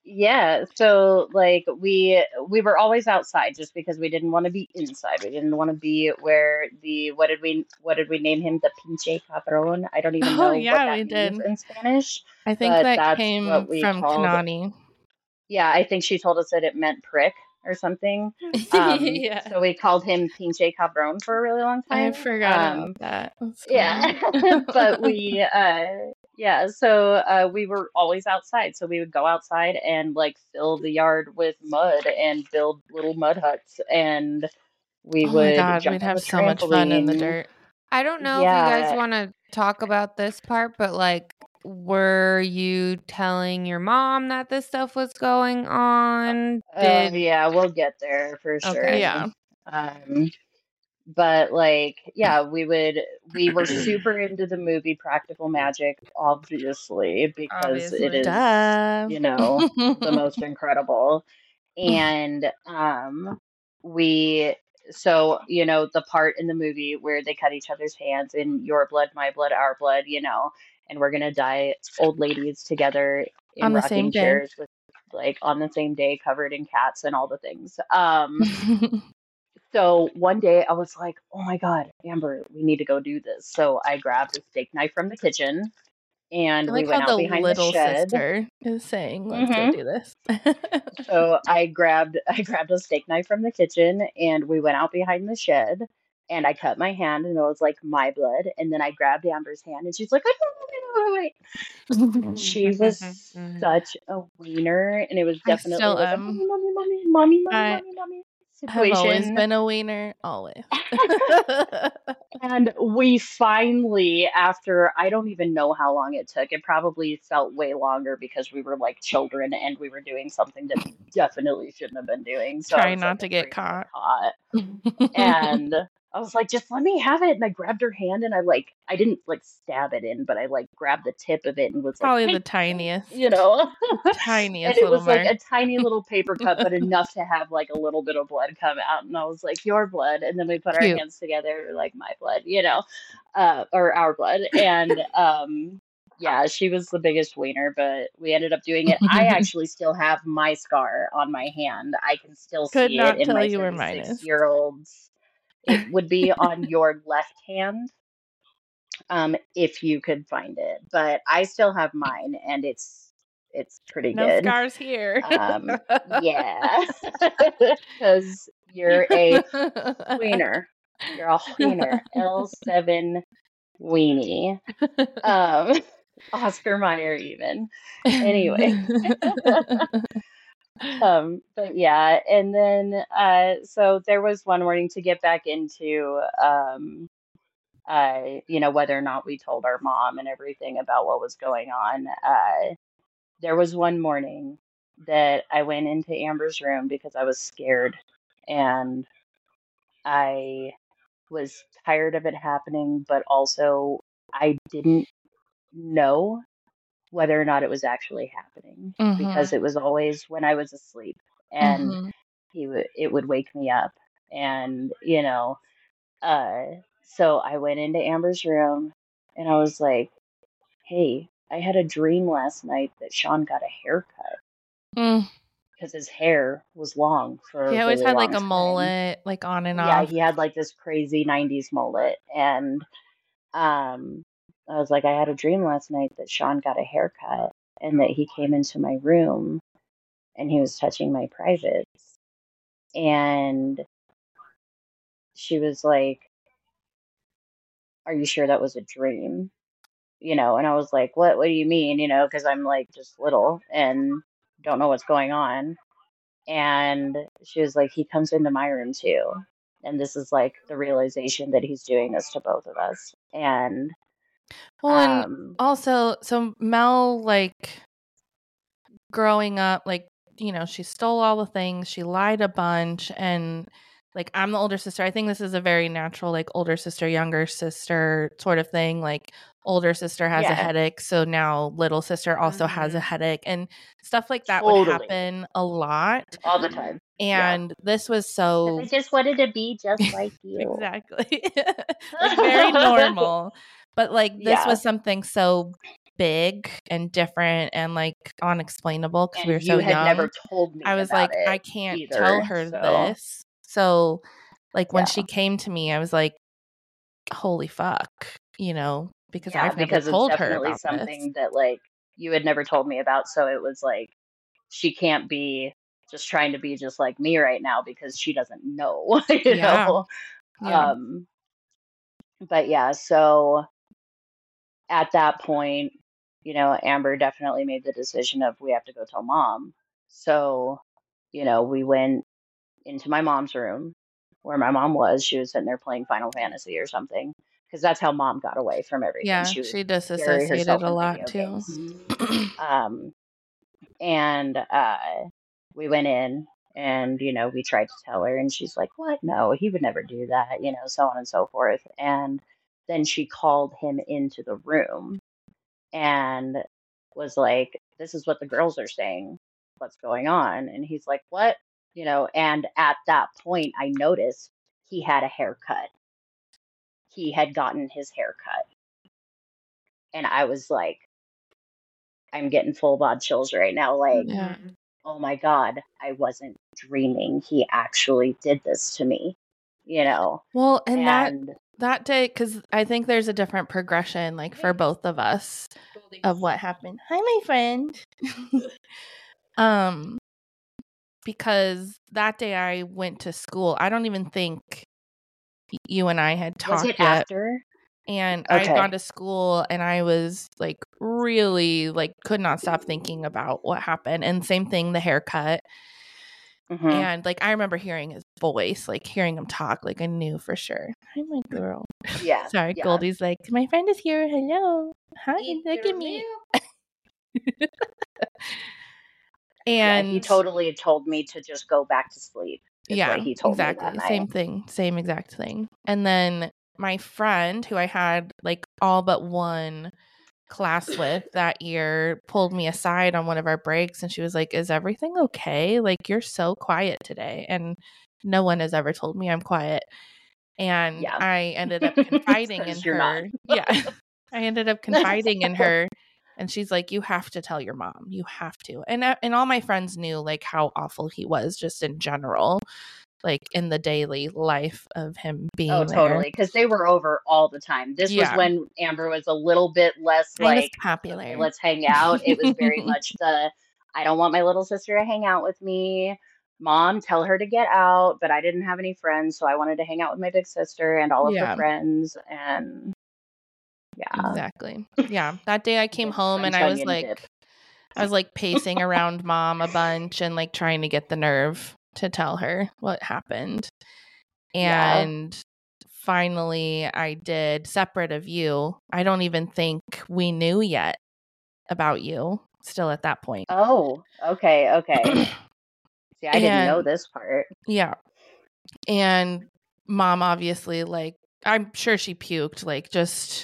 [SPEAKER 3] Yeah, so like we we were always outside just because we didn't want to be inside. We didn't want to be where the what did we what did we name him? The pinche cabron. I don't even
[SPEAKER 2] Oh,
[SPEAKER 3] know what
[SPEAKER 2] yeah, we
[SPEAKER 3] that means
[SPEAKER 2] did.
[SPEAKER 3] in Spanish,
[SPEAKER 2] I think
[SPEAKER 3] but
[SPEAKER 2] that
[SPEAKER 3] that's
[SPEAKER 2] came
[SPEAKER 3] what we
[SPEAKER 2] from
[SPEAKER 3] called.
[SPEAKER 2] Kanani.
[SPEAKER 3] Yeah, I think she told us that it meant prick or something. Um,
[SPEAKER 2] Yeah.
[SPEAKER 3] so we called him pinche cabron for a really long
[SPEAKER 2] I
[SPEAKER 3] time.
[SPEAKER 2] forgot
[SPEAKER 3] Um,
[SPEAKER 2] about that. That's
[SPEAKER 3] yeah,
[SPEAKER 2] funny.
[SPEAKER 3] but we uh yeah, so uh we were always outside. So we would go outside and like fill the yard with mud and build little mud huts and we
[SPEAKER 2] Oh my
[SPEAKER 3] would
[SPEAKER 2] God, we'd
[SPEAKER 3] jump on
[SPEAKER 2] have
[SPEAKER 3] the
[SPEAKER 2] so much fun in the
[SPEAKER 3] trampoline.
[SPEAKER 2] dirt.
[SPEAKER 1] I don't know if you guys
[SPEAKER 3] Yeah.
[SPEAKER 1] want to talk about this part, but like, were you telling your mom that this stuff was going on?
[SPEAKER 3] Oh
[SPEAKER 1] Did
[SPEAKER 3] yeah, we'll get there for sure.
[SPEAKER 1] okay.
[SPEAKER 2] Yeah.
[SPEAKER 3] Um but like yeah, we would we were super into the movie Practical Magic, obviously, because it
[SPEAKER 1] Obviously.
[SPEAKER 3] is,
[SPEAKER 2] Duh.
[SPEAKER 3] you know, the most incredible. And um we so you know the part in the movie where they cut each other's hands in your blood, my blood, our blood, you know, and we're gonna die old ladies together in
[SPEAKER 2] On the same
[SPEAKER 3] rocking
[SPEAKER 2] day.
[SPEAKER 3] chairs with like on the same day covered in cats and all the things. Um so one day I was like, oh my God, Amber, we need to go do this. So I grabbed a steak knife from the kitchen
[SPEAKER 2] I
[SPEAKER 3] and we
[SPEAKER 2] like how
[SPEAKER 3] went out
[SPEAKER 2] the
[SPEAKER 3] behind the
[SPEAKER 2] little
[SPEAKER 3] shed.
[SPEAKER 2] sister is saying, let's go
[SPEAKER 3] hmm
[SPEAKER 2] do this.
[SPEAKER 3] So I grabbed I grabbed a steak knife from the kitchen and we went out behind the shed and I cut my hand and it was like my blood. And then I grabbed Amber's hand and she's like, I don't know, wait, wait, wait. She was such a wiener and it was
[SPEAKER 2] I
[SPEAKER 3] definitely
[SPEAKER 2] still
[SPEAKER 3] like a
[SPEAKER 2] am.
[SPEAKER 3] mommy, mommy, mommy, mommy, mommy,
[SPEAKER 2] I
[SPEAKER 3] mommy, mommy
[SPEAKER 2] have always
[SPEAKER 3] situation.
[SPEAKER 2] been a wiener, always.
[SPEAKER 3] And we finally, after I don't even know how long it took, it probably felt way longer because we were like children and we were doing something that we definitely shouldn't have been doing. So I
[SPEAKER 2] Try
[SPEAKER 3] was
[SPEAKER 2] not
[SPEAKER 3] like
[SPEAKER 2] to get
[SPEAKER 3] afraid to get
[SPEAKER 2] caught.
[SPEAKER 3] caught. And I was like, just let me have it. And I grabbed her hand and I like, I didn't like stab it in, but I like grabbed the tip of it and was like,
[SPEAKER 2] Probably
[SPEAKER 3] hey,
[SPEAKER 2] the tiniest,
[SPEAKER 3] you know, and
[SPEAKER 2] tiniest
[SPEAKER 3] it
[SPEAKER 2] little
[SPEAKER 3] was like
[SPEAKER 2] mark.
[SPEAKER 3] a tiny little paper cut, but enough to have like a little bit of blood come out. And I was like, your blood. And then we put our
[SPEAKER 2] Cute.
[SPEAKER 3] hands together, like my blood, you know, uh, or our blood. And um, yeah, she was the biggest wiener, but we ended up doing it. I actually still have my scar on my hand. I can still
[SPEAKER 2] Could
[SPEAKER 3] see it
[SPEAKER 2] not
[SPEAKER 3] in
[SPEAKER 2] tell
[SPEAKER 3] my
[SPEAKER 2] you where mine
[SPEAKER 3] thirty-six
[SPEAKER 2] is.
[SPEAKER 3] year old's. It would be on your left hand, um, if you could find it. But I still have mine, and it's it's pretty
[SPEAKER 2] No
[SPEAKER 3] good.
[SPEAKER 2] scars here.
[SPEAKER 3] Um, yeah, because you're a wiener. You're a wiener. L seven weenie. Um, Oscar Mayer even. Anyway. Um, but yeah, and then uh, so there was one morning to get back into um, uh, you know, whether or not we told our mom and everything about what was going on. Uh, there was one morning that I went into Amber's room because I was scared and I was tired of it happening, but also I didn't know whether or not it was actually happening because
[SPEAKER 2] Mhm.
[SPEAKER 3] it was always when I was asleep and
[SPEAKER 2] Mhm.
[SPEAKER 3] he would it would wake me up and you know uh so I went into Amber's room and I was like, hey, I had a dream last night that Sean got a haircut
[SPEAKER 2] Mm.
[SPEAKER 3] because his hair was long for
[SPEAKER 2] He
[SPEAKER 3] a
[SPEAKER 2] always
[SPEAKER 3] really
[SPEAKER 2] had like
[SPEAKER 3] long
[SPEAKER 2] a
[SPEAKER 3] time.
[SPEAKER 2] mullet, like on and
[SPEAKER 3] Yeah,
[SPEAKER 2] off.
[SPEAKER 3] he had like this crazy nineties mullet and um I was like, I had a dream last night that Sean got a haircut and that he came into my room and he was touching my privates. And she was like, are you sure that was a dream? You know, and I was like, what, what do you mean? You know, because I'm like just little and don't know what's going on. And she was like, he comes into my room too. And this is like the realization that he's doing this to both of us. And
[SPEAKER 2] Well, and
[SPEAKER 3] um,
[SPEAKER 2] also, so Mel, like, growing up, like, you know, she stole all the things, she lied a bunch, and like, I'm the older sister. I think this is a very natural, like, older sister, younger sister sort of thing. Like, older sister has a
[SPEAKER 3] yeah,
[SPEAKER 2] headache, so now little sister also has a
[SPEAKER 1] Mhm.
[SPEAKER 2] headache, and stuff like that would
[SPEAKER 3] totally.
[SPEAKER 2] happen a lot.
[SPEAKER 3] All the time. Yeah.
[SPEAKER 2] And this was
[SPEAKER 3] Because I
[SPEAKER 2] so
[SPEAKER 3] just wanted to be just like you.
[SPEAKER 2] exactly like very normal, but like this
[SPEAKER 3] Yeah.
[SPEAKER 2] was something so big and different and like unexplainable because we were
[SPEAKER 3] And
[SPEAKER 2] so
[SPEAKER 3] you had never
[SPEAKER 2] young.
[SPEAKER 3] told me
[SPEAKER 2] I was
[SPEAKER 3] about
[SPEAKER 2] like, I
[SPEAKER 3] it
[SPEAKER 2] can't tell
[SPEAKER 3] either.
[SPEAKER 2] her
[SPEAKER 3] So
[SPEAKER 2] this. So like when
[SPEAKER 3] yeah.
[SPEAKER 2] she came to me, I was like, holy fuck, you know, because
[SPEAKER 3] Yeah,
[SPEAKER 2] I've never
[SPEAKER 3] because it's
[SPEAKER 2] told her
[SPEAKER 3] definitely
[SPEAKER 2] about this.
[SPEAKER 3] something that like you had never told me about. So it was like she can't be just trying to be just like me right now because she doesn't know, you
[SPEAKER 2] Yeah.
[SPEAKER 3] know.
[SPEAKER 2] Yeah.
[SPEAKER 3] Um, but yeah, so at that point, you know, Amber definitely made the decision of we have to go tell mom. So, you know, we went into my mom's room where my mom was. She was sitting there playing Final Fantasy or something because that's how mom got away from everything.
[SPEAKER 2] Yeah.
[SPEAKER 3] She would
[SPEAKER 2] She
[SPEAKER 3] bury
[SPEAKER 2] disassociated
[SPEAKER 3] herself
[SPEAKER 2] a
[SPEAKER 3] in
[SPEAKER 2] lot
[SPEAKER 3] video
[SPEAKER 2] too.
[SPEAKER 3] games. Um, and uh, we went in and, you know, we tried to tell her, and she's like, what? No, he would never do that, you know, so on and so forth. And then she called him into the room and was like, this is what the girls are saying. What's going on? And he's like, what? You know, and at that point, I noticed he had a haircut. He had gotten his haircut. And I was like, I'm getting full bod chills right now. Like,
[SPEAKER 2] Yeah.
[SPEAKER 3] oh my God, I wasn't dreaming. He actually did this to me, you know?
[SPEAKER 2] Well, and that
[SPEAKER 3] And
[SPEAKER 2] that day, because I think there's a different progression, like for both of us, of what happened. Hi, my friend. um, because that day I went to school. I don't even think y- you and I had
[SPEAKER 3] was
[SPEAKER 2] talked
[SPEAKER 3] it
[SPEAKER 2] yet,
[SPEAKER 3] after?
[SPEAKER 2] and I had
[SPEAKER 3] Okay.
[SPEAKER 2] gone to school, and I was like really like could not stop thinking about what happened. And same thing, the haircut.
[SPEAKER 3] Mhm.
[SPEAKER 2] And like I remember hearing his voice, like hearing him talk, like I knew for sure. Hi, my girl.
[SPEAKER 3] Yeah.
[SPEAKER 2] Sorry,
[SPEAKER 3] Yeah.
[SPEAKER 2] Goldie's like, my friend is here. Hello. Hi, look at me.
[SPEAKER 3] Yeah,
[SPEAKER 2] And
[SPEAKER 3] he totally told me to just go back to sleep. Is
[SPEAKER 2] yeah,
[SPEAKER 3] what he told me that
[SPEAKER 2] exactly.
[SPEAKER 3] night.
[SPEAKER 2] Same thing. Same exact thing. And then my friend who I had like all but one class with that year pulled me aside on one of our breaks, and she was like, is everything okay? Like, you're so quiet today. And no one has ever told me I'm quiet. And
[SPEAKER 3] Yeah.
[SPEAKER 2] I ended up confiding in
[SPEAKER 3] Says you're not.
[SPEAKER 2] her. Yeah. I ended up confiding in her, and she's like, you have to tell your mom. You have to. And uh, and all my friends knew like how awful he was just in general, like in the daily life of him being
[SPEAKER 3] Oh,
[SPEAKER 2] there.
[SPEAKER 3] totally. Because they were over all the time. This was
[SPEAKER 2] Yeah.
[SPEAKER 3] when Amber was a little bit less
[SPEAKER 2] I was
[SPEAKER 3] like,
[SPEAKER 2] popular.
[SPEAKER 3] okay, let's hang out. It was very much the, I don't want my little sister to hang out with me. Mom, tell her to get out. But I didn't have any friends, so I wanted to hang out with my big sister and all of
[SPEAKER 2] Yeah.
[SPEAKER 3] her friends. And yeah,
[SPEAKER 2] Exactly. Yeah. That day I came
[SPEAKER 3] Big
[SPEAKER 2] home and
[SPEAKER 3] French
[SPEAKER 2] I was
[SPEAKER 3] onion
[SPEAKER 2] like,
[SPEAKER 3] dip.
[SPEAKER 2] I was like pacing around mom a bunch and like trying to get the nerve to tell her what happened.
[SPEAKER 3] Yeah.
[SPEAKER 2] And finally I did, separate of you. I don't even think we knew yet about you still at that point.
[SPEAKER 3] Oh, okay, okay. See, I didn't know
[SPEAKER 2] And
[SPEAKER 3] this part.
[SPEAKER 2] yeah. And mom obviously, like, I'm sure she puked, like just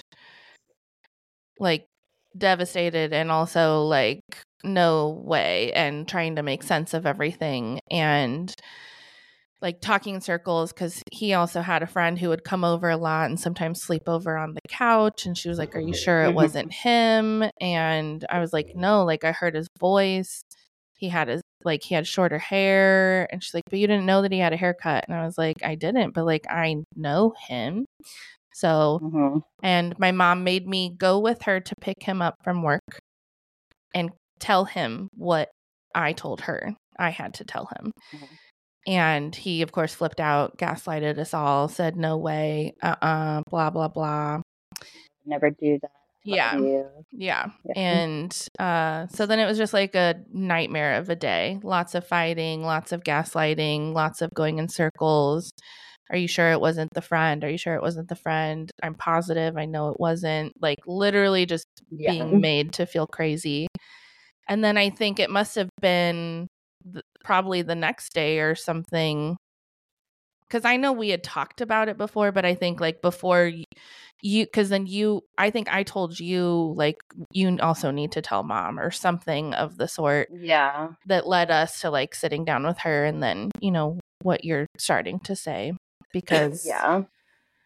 [SPEAKER 2] like devastated and also like no way, and trying to make sense of everything and like talking in circles because he also had a friend who would come over a lot and sometimes sleep over on the couch, and she was like, are you sure it
[SPEAKER 3] Mhm.
[SPEAKER 2] wasn't him? And I was like, no, like I heard his voice. He had his like he had shorter hair. And she's like, but you didn't know that he had a haircut. And I was like, I didn't, but like I know him. So
[SPEAKER 3] Mhm.
[SPEAKER 2] and my mom made me go with her to pick him up from work and tell him what I told her I had to tell him.
[SPEAKER 3] Mhm.
[SPEAKER 2] And he, of course, flipped out, gaslighted us all, said, no way, uh-uh, blah, blah, blah.
[SPEAKER 3] Never do that. Love
[SPEAKER 2] Yeah.
[SPEAKER 3] you.
[SPEAKER 2] Yeah.
[SPEAKER 3] Yeah.
[SPEAKER 2] And uh, so then it was just like a nightmare of a day. Lots of fighting, lots of gaslighting, lots of going in circles. Are you sure it wasn't the friend? Are you sure it wasn't the friend? I'm positive. I know it wasn't. Like literally just
[SPEAKER 3] Yeah.
[SPEAKER 2] being made to feel crazy. And then I think it must have been th- probably the next day or something. Because I know we had talked about it before, but I think like before y- you, because then you, I think I told you like you also need to tell mom or something of the sort
[SPEAKER 3] Yeah.
[SPEAKER 2] that led us to like sitting down with her and then, you know, what you're starting to say. Because
[SPEAKER 3] Yeah.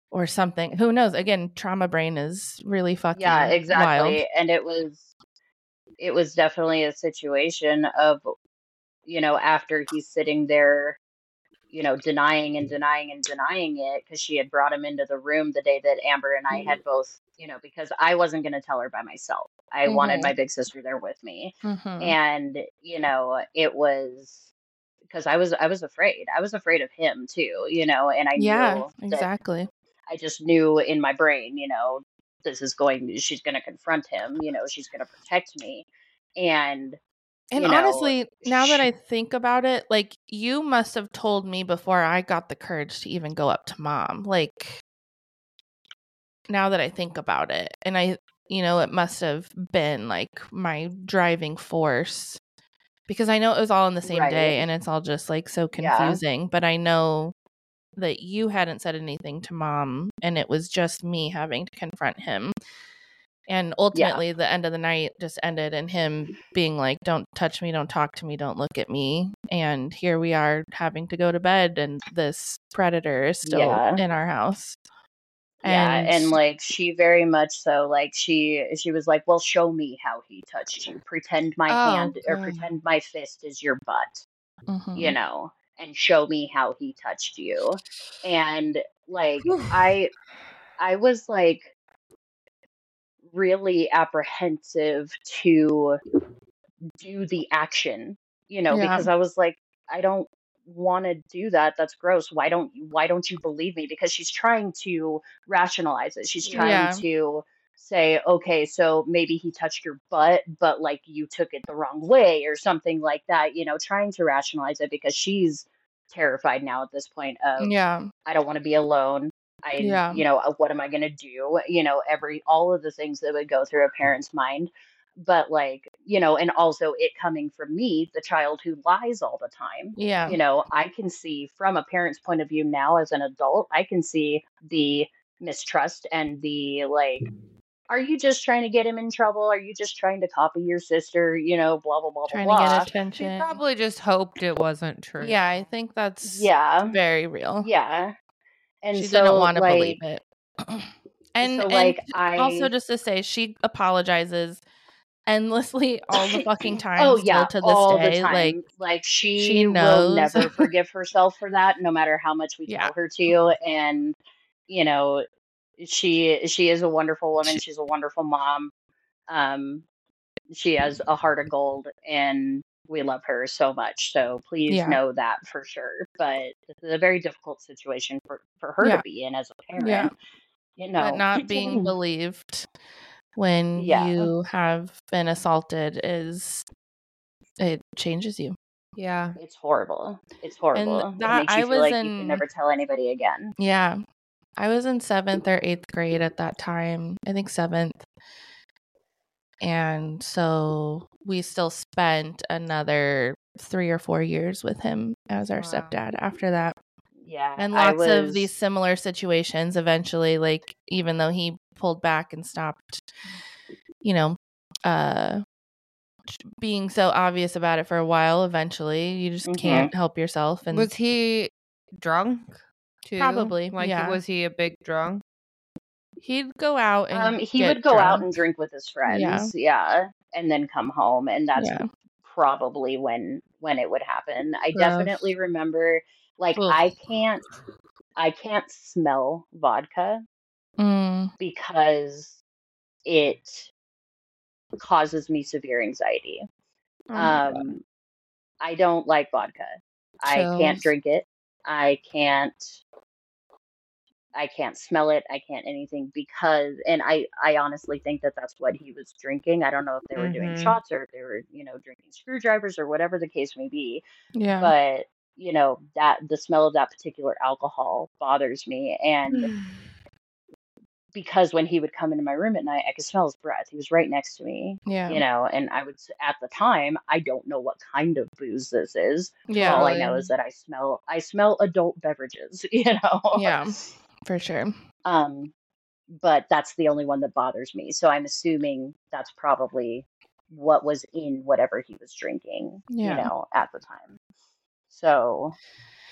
[SPEAKER 2] or something. Who knows? Again, trauma brain is really fucking
[SPEAKER 3] Yeah, exactly.
[SPEAKER 2] wild.
[SPEAKER 3] And it was it was definitely a situation of, you know, after he's sitting there, you know, denying and denying and denying it, because she had brought him into the room the day that Amber and I had both, you know, because I wasn't going to tell her by myself. I wanted
[SPEAKER 2] Mhm.
[SPEAKER 3] my big sister there with me.
[SPEAKER 2] Mhm.
[SPEAKER 3] And, you know, it was because I was I was afraid. I was afraid of him too, you know, and I
[SPEAKER 2] Yeah,
[SPEAKER 3] knew that
[SPEAKER 2] exactly.
[SPEAKER 3] I just knew in my brain, you know, this is going, she's going to confront him, you know, she's going to protect me. And,
[SPEAKER 2] And
[SPEAKER 3] you know,
[SPEAKER 2] honestly, now that
[SPEAKER 3] sh-
[SPEAKER 2] I think about it, like, you must have told me before I got the courage to even go up to mom. Like, now that I think about it, and I, you know, it must have been like my driving force, because I know it was all in the same day
[SPEAKER 3] right.
[SPEAKER 2] and it's all just like so
[SPEAKER 3] Yeah.
[SPEAKER 2] confusing. But I know that you hadn't said anything to mom and it was just me having to confront him. And
[SPEAKER 3] Yeah.
[SPEAKER 2] ultimately, the end of the night just ended in him being like, don't touch me, don't talk to me, don't look at me. And here we are having to go to bed, and this predator is still
[SPEAKER 3] Yeah.
[SPEAKER 2] in our house.
[SPEAKER 3] Yeah.
[SPEAKER 2] And
[SPEAKER 3] And like she very much so, like she she was like, well, show me how he touched you. Pretend my
[SPEAKER 1] Oh,
[SPEAKER 3] hand or
[SPEAKER 1] God.
[SPEAKER 3] pretend my fist is your butt, you
[SPEAKER 2] mhm.
[SPEAKER 3] know, and show me how he touched you. And like
[SPEAKER 1] Whew.
[SPEAKER 3] I I was like really apprehensive to do the action, you know,
[SPEAKER 2] Yeah.
[SPEAKER 3] because I was like, I don't want to do that. That's gross. Why don't you, why don't you believe me? Because she's trying to rationalize it. She's trying
[SPEAKER 2] Yeah.
[SPEAKER 3] to say, okay, so maybe he touched your butt, but like you took it the wrong way or something like that, you know, trying to rationalize it because she's terrified now at this point of,
[SPEAKER 2] Yeah.
[SPEAKER 3] I don't want to be alone. I,
[SPEAKER 2] Yeah.
[SPEAKER 3] you know, uh, what am I going to do? You know, every, all of the things that would go through a parent's mind. But like, you know, and also it coming from me, the child who lies all the time,
[SPEAKER 2] Yeah.
[SPEAKER 3] you know, I can see from a parent's point of view now as an adult, I can see the mistrust and the like, are you just trying to get him in trouble? Are you just trying to copy your sister? You know, blah, blah, blah, blah,
[SPEAKER 2] Trying to get
[SPEAKER 3] blah.
[SPEAKER 1] She
[SPEAKER 2] attention.
[SPEAKER 1] probably just hoped it wasn't true.
[SPEAKER 2] Yeah, I think that's
[SPEAKER 3] Yeah.
[SPEAKER 2] very real.
[SPEAKER 3] Yeah. And
[SPEAKER 2] She didn't
[SPEAKER 3] so
[SPEAKER 2] want to believe
[SPEAKER 3] like,
[SPEAKER 2] it. and
[SPEAKER 3] so
[SPEAKER 2] and
[SPEAKER 3] like
[SPEAKER 2] also
[SPEAKER 3] I,
[SPEAKER 2] just to say, she apologizes endlessly all the fucking
[SPEAKER 3] oh
[SPEAKER 2] time still
[SPEAKER 3] yeah,
[SPEAKER 2] to this
[SPEAKER 3] all the
[SPEAKER 2] day. Like,
[SPEAKER 3] time. Like
[SPEAKER 2] she
[SPEAKER 3] she will
[SPEAKER 2] knows.
[SPEAKER 3] never forgive herself for that, no matter how much we
[SPEAKER 2] Yeah.
[SPEAKER 3] tell her to. And you know, she she is a wonderful woman.
[SPEAKER 2] She-
[SPEAKER 3] She's a wonderful mom. Um, she has a heart of gold, and we love her so much. So please
[SPEAKER 2] Yeah.
[SPEAKER 3] know that for sure. But this is a very difficult situation for for her
[SPEAKER 2] Yeah.
[SPEAKER 3] to be in as a
[SPEAKER 2] Yeah.
[SPEAKER 3] parent. You
[SPEAKER 2] But
[SPEAKER 3] know,
[SPEAKER 2] not being believed when
[SPEAKER 3] yeah,
[SPEAKER 2] you have been assaulted is, it changes you.
[SPEAKER 1] Yeah.
[SPEAKER 3] it's horrible. It's
[SPEAKER 2] And
[SPEAKER 3] horrible. It
[SPEAKER 2] that
[SPEAKER 3] makes you
[SPEAKER 2] I
[SPEAKER 3] feel
[SPEAKER 2] was
[SPEAKER 3] like you can
[SPEAKER 2] in,
[SPEAKER 3] never tell anybody again.
[SPEAKER 2] yeah, I was in seventh or eighth grade at that time. I think seventh. And so we still spent another three or four years with him as our
[SPEAKER 1] Wow.
[SPEAKER 2] stepdad after that.
[SPEAKER 3] Yeah,
[SPEAKER 2] And
[SPEAKER 3] I
[SPEAKER 2] lots of these
[SPEAKER 3] was.
[SPEAKER 2] similar situations eventually, like, even though he pulled back and stopped, you know, uh, being so obvious about it for a while, eventually you just
[SPEAKER 3] Mhm.
[SPEAKER 2] can't help yourself. And
[SPEAKER 1] Was he drunk too?
[SPEAKER 2] Probably,
[SPEAKER 1] Like,
[SPEAKER 2] yeah.
[SPEAKER 1] was he a big drunk?
[SPEAKER 2] he'd go out and
[SPEAKER 3] Um, he
[SPEAKER 2] get
[SPEAKER 3] would go out
[SPEAKER 2] drunk.
[SPEAKER 3] and drink with his
[SPEAKER 2] Yeah.
[SPEAKER 3] friends, yeah, and then come home, and that's
[SPEAKER 2] Yeah.
[SPEAKER 3] probably when when it would happen. I
[SPEAKER 1] Gross.
[SPEAKER 3] definitely remember, like,
[SPEAKER 2] Ugh.
[SPEAKER 3] I can't I can't smell vodka
[SPEAKER 2] Mm,
[SPEAKER 3] because it causes me severe anxiety.
[SPEAKER 2] oh my God.
[SPEAKER 3] Um, I don't like vodka. I can't
[SPEAKER 2] Chills.
[SPEAKER 3] drink it. I can't I can't smell it. I can't anything because, and I, I honestly think that that's what he was drinking. I don't know if they were doing
[SPEAKER 1] Mhm.
[SPEAKER 3] shots or if they were, you know, drinking screwdrivers or whatever the case may be.
[SPEAKER 2] Yeah.
[SPEAKER 3] But, you know, that the smell of that particular alcohol bothers me. And because when he would come into my room at night, I could smell his breath. He was right next to me,
[SPEAKER 2] Yeah.
[SPEAKER 3] you know, and I would, s- at the time, I don't know what kind of booze this is. For
[SPEAKER 2] Yeah.
[SPEAKER 3] all I know is that I smell, I smell adult beverages, you know?
[SPEAKER 2] Yeah, for sure.
[SPEAKER 3] Um, but that's the only one that bothers me. So I'm assuming that's probably what was in whatever he was drinking, you
[SPEAKER 2] Yeah.
[SPEAKER 3] know, at the time. So,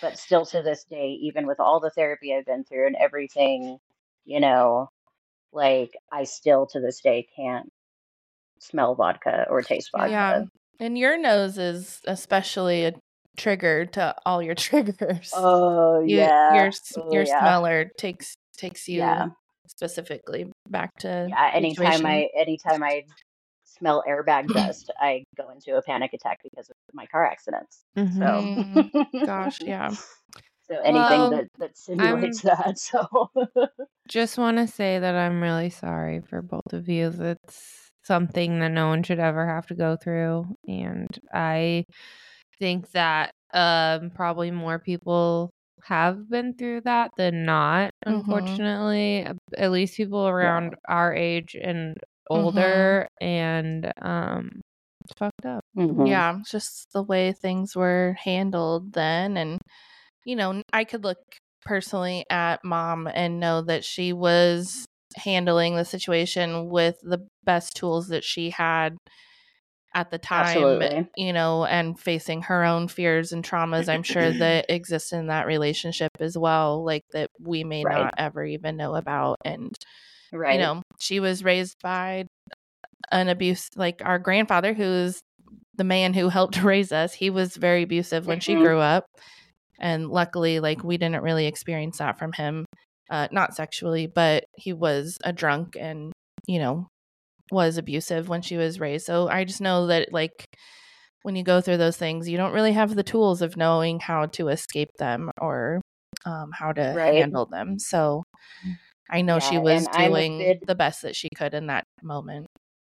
[SPEAKER 3] but still to this day, even with all the therapy I've been through and everything, you know, like I still to this day can't smell vodka or taste
[SPEAKER 2] Yeah.
[SPEAKER 3] vodka.
[SPEAKER 2] And your nose is especially a trigger to all your triggers.
[SPEAKER 3] Oh
[SPEAKER 2] You,
[SPEAKER 3] yeah.
[SPEAKER 2] your
[SPEAKER 3] Oh
[SPEAKER 2] your
[SPEAKER 3] yeah.
[SPEAKER 2] smeller takes takes you
[SPEAKER 3] Yeah.
[SPEAKER 2] specifically back to
[SPEAKER 3] Yeah. Anytime
[SPEAKER 2] situation.
[SPEAKER 3] I anytime I smell airbag dust, I go into a panic attack because of my car accidents.
[SPEAKER 1] Mhm.
[SPEAKER 3] So
[SPEAKER 2] Mm, gosh, yeah.
[SPEAKER 3] so anything
[SPEAKER 1] Well,
[SPEAKER 3] that that
[SPEAKER 1] I'm
[SPEAKER 3] simulates that. So
[SPEAKER 1] just want to say that I'm really sorry for both of you. It's something that no one should ever have to go through, and I think that um probably more people have been through that than not,
[SPEAKER 2] Mhm.
[SPEAKER 1] unfortunately. At least people
[SPEAKER 3] yeah.
[SPEAKER 1] around our age and
[SPEAKER 2] Mhm.
[SPEAKER 1] older, and um it's fucked up.
[SPEAKER 3] Mhm.
[SPEAKER 2] Yeah, it's just the way things were handled then. And, you know, I could look personally at mom and know that she was handling the situation with the best tools that she had at the time,
[SPEAKER 3] Absolutely.
[SPEAKER 2] you know, and facing her own fears and traumas, I'm sure that exist in that relationship as well, like that we may
[SPEAKER 3] Right.
[SPEAKER 2] not ever even know about. And,
[SPEAKER 3] Right.
[SPEAKER 2] you know, she was raised by an abuse, like our grandfather, who's the man who helped raise us. He was very abusive when she
[SPEAKER 3] Mhm.
[SPEAKER 2] grew up. And luckily, like, we didn't really experience that from him, uh, not sexually, but he was a drunk and, you know, was abusive when she was raised. So I just know that, like, when you go through those things, you don't really have the tools of knowing how to escape them or um, how to
[SPEAKER 3] Right.
[SPEAKER 2] handle them. So I know she
[SPEAKER 3] Yeah,
[SPEAKER 2] was
[SPEAKER 3] and I'm a
[SPEAKER 2] doing
[SPEAKER 3] big
[SPEAKER 2] the best that she could in that moment.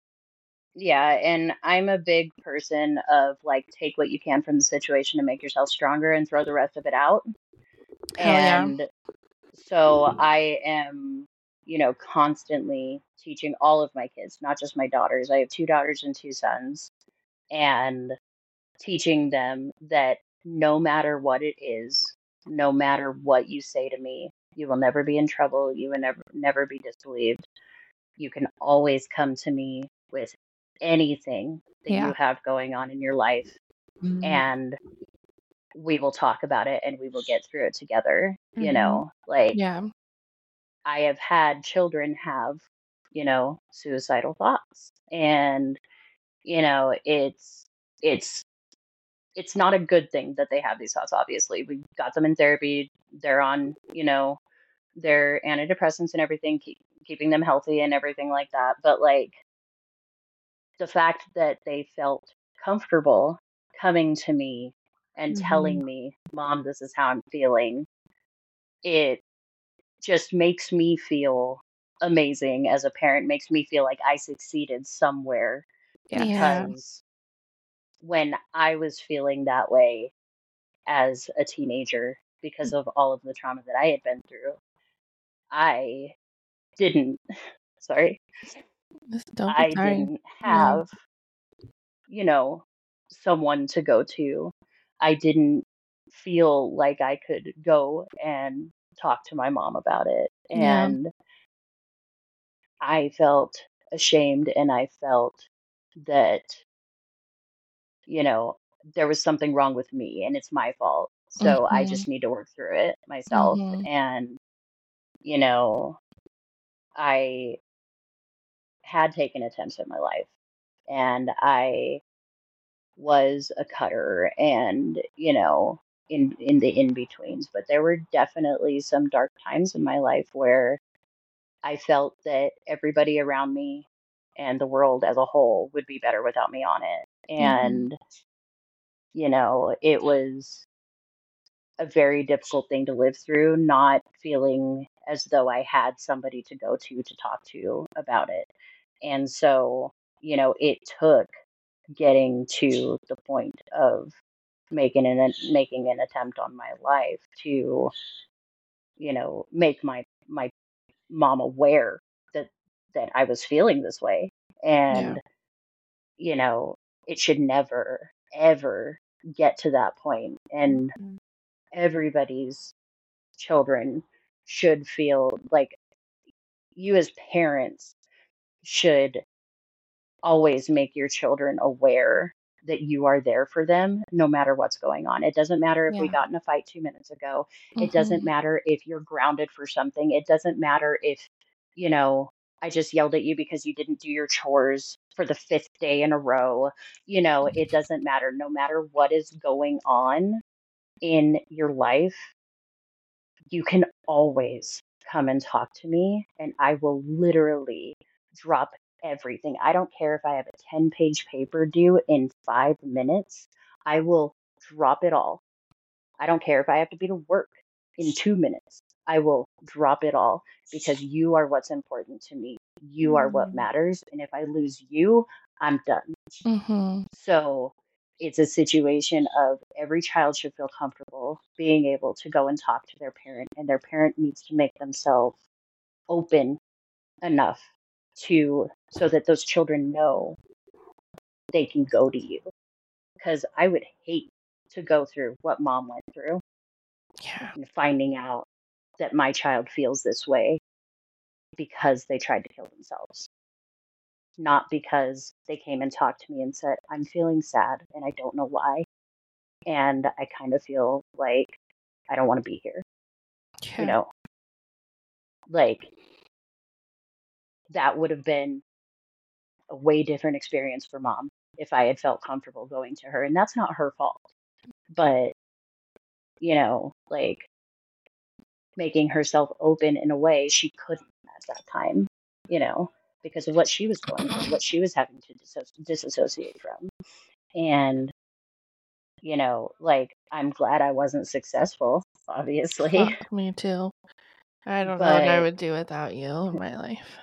[SPEAKER 3] yeah, and I'm a big person of like take what you can from the situation to make yourself stronger and throw the rest of it out.
[SPEAKER 2] Hell yeah.
[SPEAKER 3] And so I am, you know, constantly teaching all of my kids, not just my daughters. I have two daughters and two sons, and teaching them that no matter what it is, no matter what you say to me, you will never be in trouble. You will never never be disbelieved. You can always come to me with anything that you
[SPEAKER 1] Yeah.
[SPEAKER 3] have going on in your life, and we will talk about it and we will get through it together. You
[SPEAKER 1] Mhm.
[SPEAKER 3] know, like
[SPEAKER 2] Yeah.
[SPEAKER 3] I have had children have, you know, suicidal thoughts. And, you know, it's it's it's not a good thing that they have these thoughts, obviously. We got them in therapy. They're on, you know, their antidepressants and everything, keep, keeping them healthy and everything like that. But like the fact that they felt comfortable coming to me and
[SPEAKER 1] Mhm.
[SPEAKER 3] telling me, Mom, this is how I'm feeling, it just makes me feel amazing as a parent, makes me feel like I succeeded somewhere.
[SPEAKER 1] Yeah.
[SPEAKER 2] Yeah.
[SPEAKER 3] Because when I was feeling that way as a teenager, because of all of the trauma that I had been through, I didn't, sorry,
[SPEAKER 2] Just don't be
[SPEAKER 3] I
[SPEAKER 2] sorry.
[SPEAKER 3] didn't
[SPEAKER 2] Yeah.
[SPEAKER 3] have, you know, someone to go to. I didn't feel like I could go and talk to my mom about it.
[SPEAKER 2] Yeah.
[SPEAKER 3] And I felt ashamed and I felt that, you know, there was something wrong with me and it's my fault. So I
[SPEAKER 2] Mhm.
[SPEAKER 3] just need to work through it myself.
[SPEAKER 2] Mhm.
[SPEAKER 3] And, you know, I had taken attempts at my life and I was a cutter and, you know, in in the in-betweens, but there were definitely some dark times in my life where I felt that everybody around me and the world as a whole would be better without me on it.
[SPEAKER 2] Mhm.
[SPEAKER 3] And, you know, it was a very difficult thing to live through, not feeling as though I had somebody to go to to talk to about it. And so, you know, it took getting to the point of making an making an attempt on my life to, you know, make my my mom aware that that I was feeling this way.
[SPEAKER 2] Yeah.
[SPEAKER 3] And, you know, it should never ever get to that point. And
[SPEAKER 1] Mhm.
[SPEAKER 3] everybody's children should feel like you as parents should always make your children aware that you are there for them no matter what's going on. It doesn't matter if we
[SPEAKER 2] Yeah.
[SPEAKER 3] got in a fight two minutes ago. It doesn't
[SPEAKER 2] Mhm.
[SPEAKER 3] matter if you're grounded for something. It doesn't matter if, you know, I just yelled at you because you didn't do your chores for the fifth day in a row. You know, it doesn't matter. No matter what is going on in your life, you can always come and talk to me, and I will literally drop everything. I don't care if I have a ten page paper due in five minutes, I will drop it all. I don't care if I have to be to work in two minutes. I will drop it all because you are what's important to me. You are what
[SPEAKER 1] Mm.
[SPEAKER 3] matters. And if I lose you, I'm done.
[SPEAKER 2] Mhm.
[SPEAKER 3] So it's a situation of every child should feel comfortable being able to go and talk to their parent, and their parent needs to make themselves open enough to so that those children know they can go to you. Because I would hate to go through what mom went through
[SPEAKER 2] Yeah.
[SPEAKER 3] and finding out that my child feels this way because they tried to kill themselves, not because they came and talked to me and said, I'm feeling sad and I don't know why. And I kind of feel like I don't want to be here. You
[SPEAKER 2] Yeah.
[SPEAKER 3] know, like that would have been a way different experience for mom if I had felt comfortable going to her. And that's not her fault. But, you know, like making herself open in a way she couldn't at that time, you know, because of what she was going through, what she was having to disso- disassociate from. And, you know, like I'm glad I wasn't successful, obviously,
[SPEAKER 2] Fuck, me too. I don't know what I
[SPEAKER 3] but
[SPEAKER 2] would do without you in my life.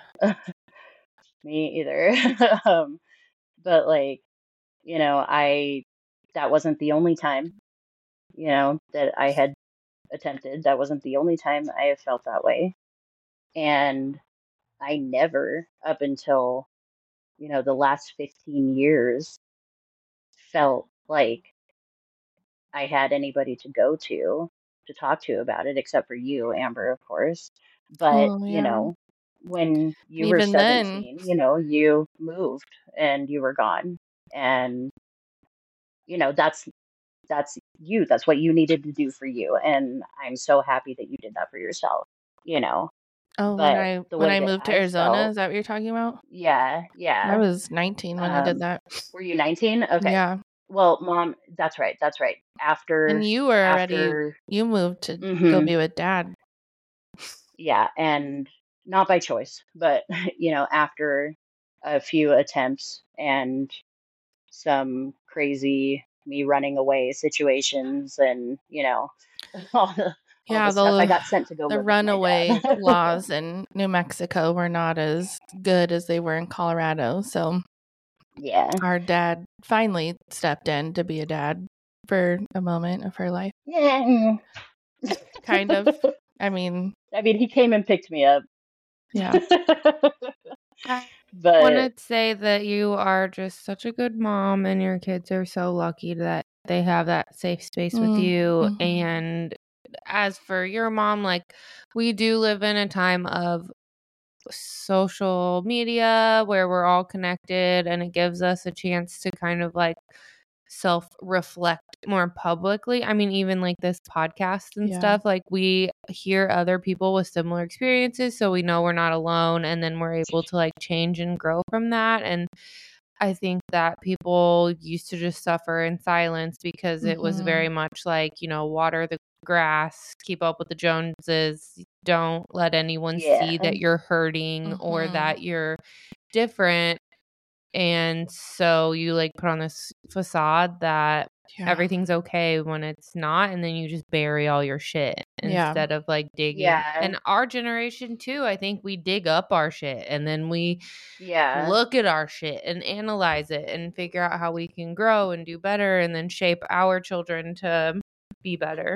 [SPEAKER 3] me either. um, but like, you know, I, that wasn't the only time, you know, that I had attempted. That wasn't the only time I have felt that way. And I never, up until, you know, the last fifteen years, felt like I had anybody to go to to talk to about it, except for you, Amber, of course. But,
[SPEAKER 2] Oh,
[SPEAKER 3] you
[SPEAKER 2] yeah.
[SPEAKER 3] know, when
[SPEAKER 2] And
[SPEAKER 3] you were
[SPEAKER 2] even then,
[SPEAKER 3] seventeen, you know, you moved and you were gone. And, you know, that's that's you. That's what you needed to do for you. And I'm so happy that you did that for yourself, you know.
[SPEAKER 2] oh, when
[SPEAKER 3] But
[SPEAKER 2] I
[SPEAKER 3] the
[SPEAKER 2] when
[SPEAKER 3] way
[SPEAKER 2] I
[SPEAKER 3] that
[SPEAKER 2] moved to
[SPEAKER 3] I
[SPEAKER 2] Arizona,
[SPEAKER 3] felt,
[SPEAKER 2] is that what you're talking about?
[SPEAKER 3] yeah,
[SPEAKER 2] I
[SPEAKER 3] yeah.
[SPEAKER 2] was nineteen when I did
[SPEAKER 3] Um,
[SPEAKER 2] that.
[SPEAKER 3] were you nineteen? Okay.
[SPEAKER 2] Yeah.
[SPEAKER 3] Well, mom, that's right. That's right.
[SPEAKER 2] And
[SPEAKER 3] After,
[SPEAKER 2] you were already
[SPEAKER 3] after,
[SPEAKER 2] you moved to go
[SPEAKER 3] hmm
[SPEAKER 2] be with dad.
[SPEAKER 3] yeah, and not by choice, but you know, after a few attempts and some crazy me running away situations, and you know, all the all
[SPEAKER 2] Yeah,
[SPEAKER 3] the stuff, I
[SPEAKER 2] the
[SPEAKER 3] got sent to go
[SPEAKER 2] the
[SPEAKER 3] live with my
[SPEAKER 2] runaway
[SPEAKER 3] dad.
[SPEAKER 2] laws in New Mexico were not as good as they were in Colorado. So
[SPEAKER 3] Yeah.
[SPEAKER 2] our dad finally stepped in to be a dad for a moment of her life.
[SPEAKER 3] Yeah.
[SPEAKER 2] Kind of. I mean,
[SPEAKER 3] I mean, he came and picked me up.
[SPEAKER 2] yeah.
[SPEAKER 1] I want
[SPEAKER 3] But
[SPEAKER 1] to say that you are just such a good mom, and your kids are so lucky that they have that safe space with
[SPEAKER 2] Mm,
[SPEAKER 1] you.
[SPEAKER 2] mhm.
[SPEAKER 1] And as for your mom, like, we do live in a time of social media where we're all connected, and it gives us a chance to kind of like self reflect more publicly. I mean, even like this podcast and
[SPEAKER 2] Yeah.
[SPEAKER 1] stuff, like we hear other people with similar experiences, so we know we're not alone, and then we're able to like change and grow from that. And I think that people used to just suffer in silence because it was very
[SPEAKER 2] Mhm.
[SPEAKER 1] much like, you know, water the grass, keep up with the Joneses, don't let anyone see
[SPEAKER 3] yeah,
[SPEAKER 1] that you're hurting or
[SPEAKER 2] Mhm.
[SPEAKER 1] that you're different. And so you like put on this facade that
[SPEAKER 2] Yeah.
[SPEAKER 1] everything's okay when it's not, and then you just bury all your shit
[SPEAKER 2] Yeah.
[SPEAKER 1] instead of like digging.
[SPEAKER 3] yeah,
[SPEAKER 1] And our generation too, I think we dig up our shit and then we
[SPEAKER 3] yeah,
[SPEAKER 1] look at our shit and analyze it and figure out how we can grow and do better and then shape our children to be better.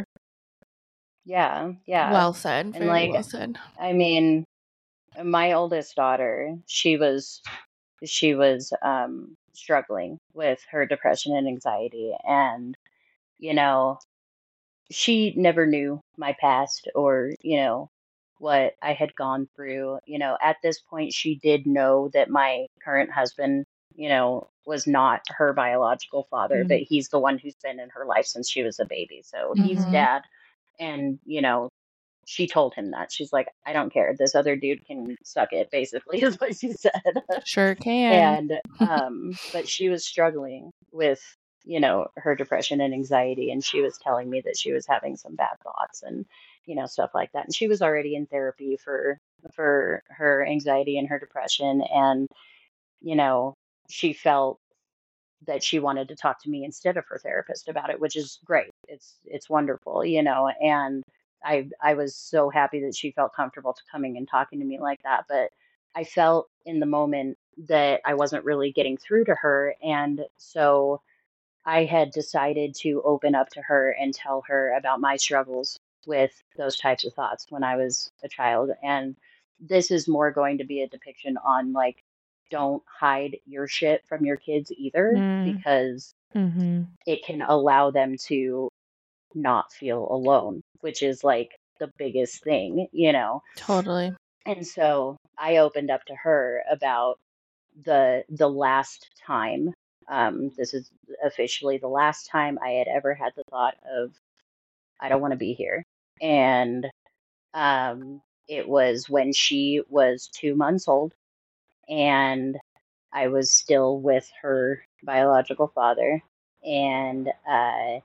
[SPEAKER 3] yeah, yeah.
[SPEAKER 2] Well said.
[SPEAKER 3] And
[SPEAKER 2] Very
[SPEAKER 3] like,
[SPEAKER 2] well said.
[SPEAKER 3] I mean, my oldest daughter, she was she was um struggling with her depression and anxiety, and you know, she never knew my past or, you know, what I had gone through. You know, at this point she did know that my current husband, you know, was not her biological father, but
[SPEAKER 1] Mm.
[SPEAKER 3] he's the one who's been in her life since she was a baby. So he's
[SPEAKER 2] Mhm.
[SPEAKER 3] dad. And, you know, she told him that. She's like, I don't care. This other dude can suck it, basically, is what she said.
[SPEAKER 2] Sure can.
[SPEAKER 3] And, um, but she was struggling with, you know, her depression and anxiety. And she was telling me that she was having some bad thoughts and, you know, stuff like that. And she was already in therapy for, for her anxiety and her depression. And, you know, she felt that she wanted to talk to me instead of her therapist about it, which is great. It's it's wonderful, you know, and I I was so happy that she felt comfortable to coming and talking to me like that, but I felt in the moment that I wasn't really getting through to her, and so I had decided to open up to her and tell her about my struggles with those types of thoughts when I was a child. And this is more going to be a depiction on like, don't hide your shit from your kids either,
[SPEAKER 1] Mm.
[SPEAKER 3] because
[SPEAKER 1] Mm-hmm.
[SPEAKER 3] it can allow them to not feel alone, which is like the biggest thing, you know?
[SPEAKER 2] Totally.
[SPEAKER 3] And so I opened up to her about the the last time. Um, this is officially the last time I had ever had the thought of I don't want to be here. And um, it was when she was two months old, and I was still with her biological father, and uh,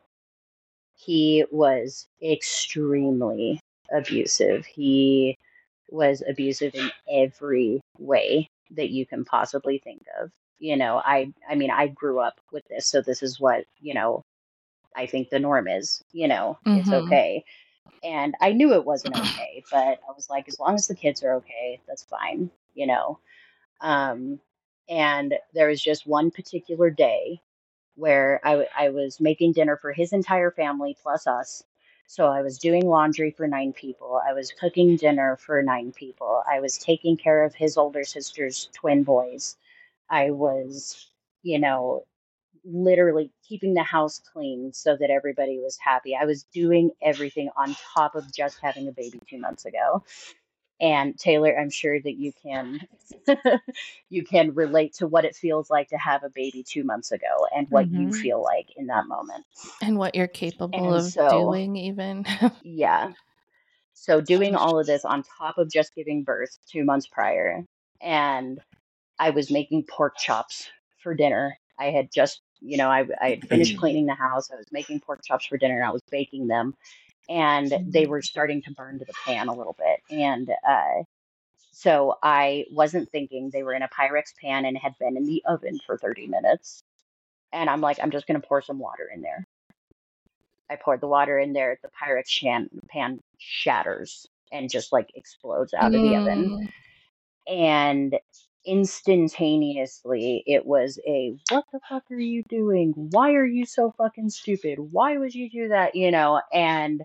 [SPEAKER 3] he was extremely abusive. He was abusive in every way that you can possibly think of. You know, I I mean, I grew up with this, so this is what, you know, I think the norm is, you know, it's
[SPEAKER 2] Mhm.
[SPEAKER 3] okay. And I knew it wasn't okay, but I was like, as long as the kids are okay, that's fine, you know. Um, and there was just one particular day where I, w- I was making dinner for his entire family plus us. So I was doing laundry for nine people. I was cooking dinner for nine people. I was taking care of his older sister's twin boys. I was, you know, literally keeping the house clean so that everybody was happy. I was doing everything on top of just having a baby two months ago. And Taylor, I'm sure that you can you can relate to what it feels like to have a baby two months ago and what you
[SPEAKER 1] Mm-hmm.
[SPEAKER 3] feel like in that moment.
[SPEAKER 2] And what you're capable
[SPEAKER 3] And
[SPEAKER 2] of
[SPEAKER 3] so,
[SPEAKER 2] doing even.
[SPEAKER 3] yeah. So doing all of this on top of just giving birth two months prior, and I was making pork chops for dinner. I had just, you know, I, I had finished cleaning the house. I was making pork chops for dinner. I was baking them, and they were starting to burn to the pan a little bit. And uh, so I wasn't thinking they were in a Pyrex pan and had been in the oven for thirty minutes. And I'm like, I'm just going to pour some water in there. I poured the water in there. The Pyrex shan- pan shatters and just like explodes out of the oven.
[SPEAKER 2] Mm.
[SPEAKER 3] And instantaneously, it was a, what the fuck are you doing? Why are you so fucking stupid? Why would you do that? You know, and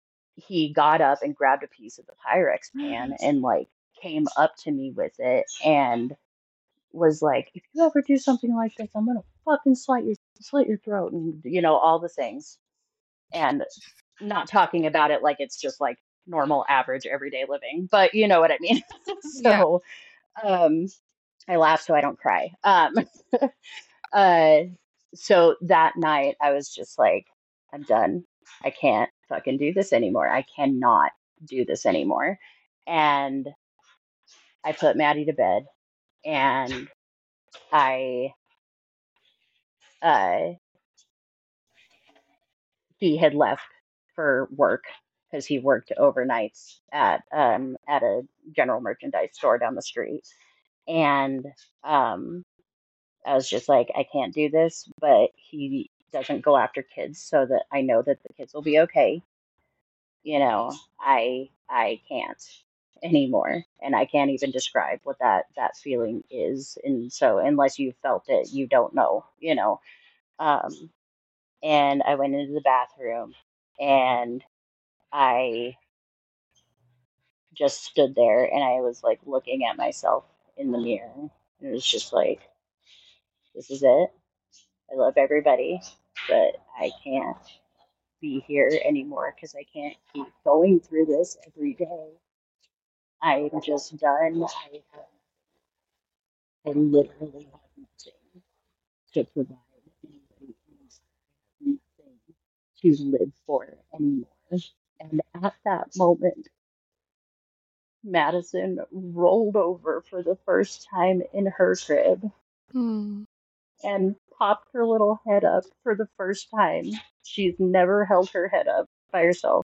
[SPEAKER 3] he got up and grabbed a piece of the Pyrex pan and like came up to me with it and was like, if you ever do something like this, I'm gonna fucking slit your slit your throat and you know all the things. And not talking about it like it's just like normal, average, everyday living, but you know what I mean.
[SPEAKER 1] Yeah.
[SPEAKER 3] So um, I laugh so I don't cry. Um, uh, so that night I was just like, I'm done. I can't fucking do this anymore. I cannot do this anymore. And I put Maddie to bed, and I uh he had left for work because he worked overnights at um at a general merchandise store down the street. And um I was just like, I can't do this, but he doesn't go after kids so that I know that the kids will be okay. You know, I I can't anymore. And I can't even describe what that that feeling is. And so unless you felt it, you don't know, you know. Um and I went into the bathroom and I just stood there and I was like looking at myself in the mirror. And it was just like, this is it. I love everybody, but I can't be here anymore because I can't keep going through this every day. I'm just done. I, I literally have nothing. to provide anybody else nothing to live for anymore. And at that moment, Madison rolled over for the first time in her crib
[SPEAKER 2] Mm.
[SPEAKER 3] and popped her little head up for the first time. She's never held her head up by herself.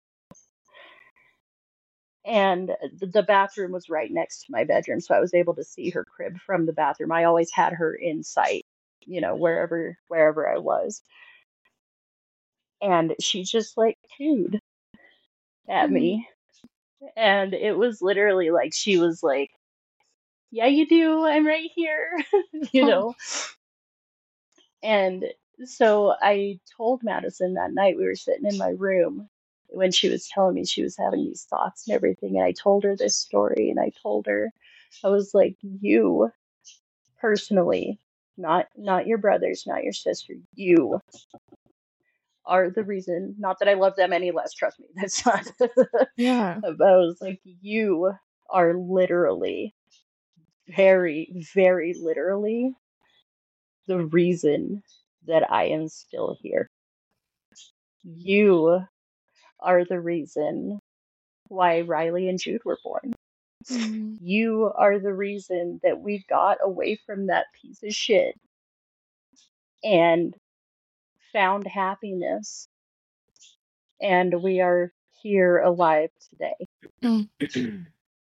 [SPEAKER 3] And the bathroom was right next to my bedroom, so I was able to see her crib from the bathroom. I always had her in sight, you know, wherever wherever I was. And she just like cooed at
[SPEAKER 2] Mm.
[SPEAKER 3] me. And it was literally like she was like, "Yeah, you do. I'm right here." you
[SPEAKER 2] Oh.
[SPEAKER 3] know. And so I told Madison that night, we were sitting in my room when she was telling me she was having these thoughts and everything. And I told her this story, and I told her, I was like, "You personally, not not your brothers, not your sister, you are the reason. Not that I love them any less, trust me. That's not."
[SPEAKER 2] Yeah.
[SPEAKER 3] But I was like, "You are literally, very, very literally the reason that I am still here. You are the reason why Riley and Jude were born.
[SPEAKER 2] Mm.
[SPEAKER 3] You are the reason that we got away from that piece of shit and found happiness, and we are here alive today."
[SPEAKER 2] Mm.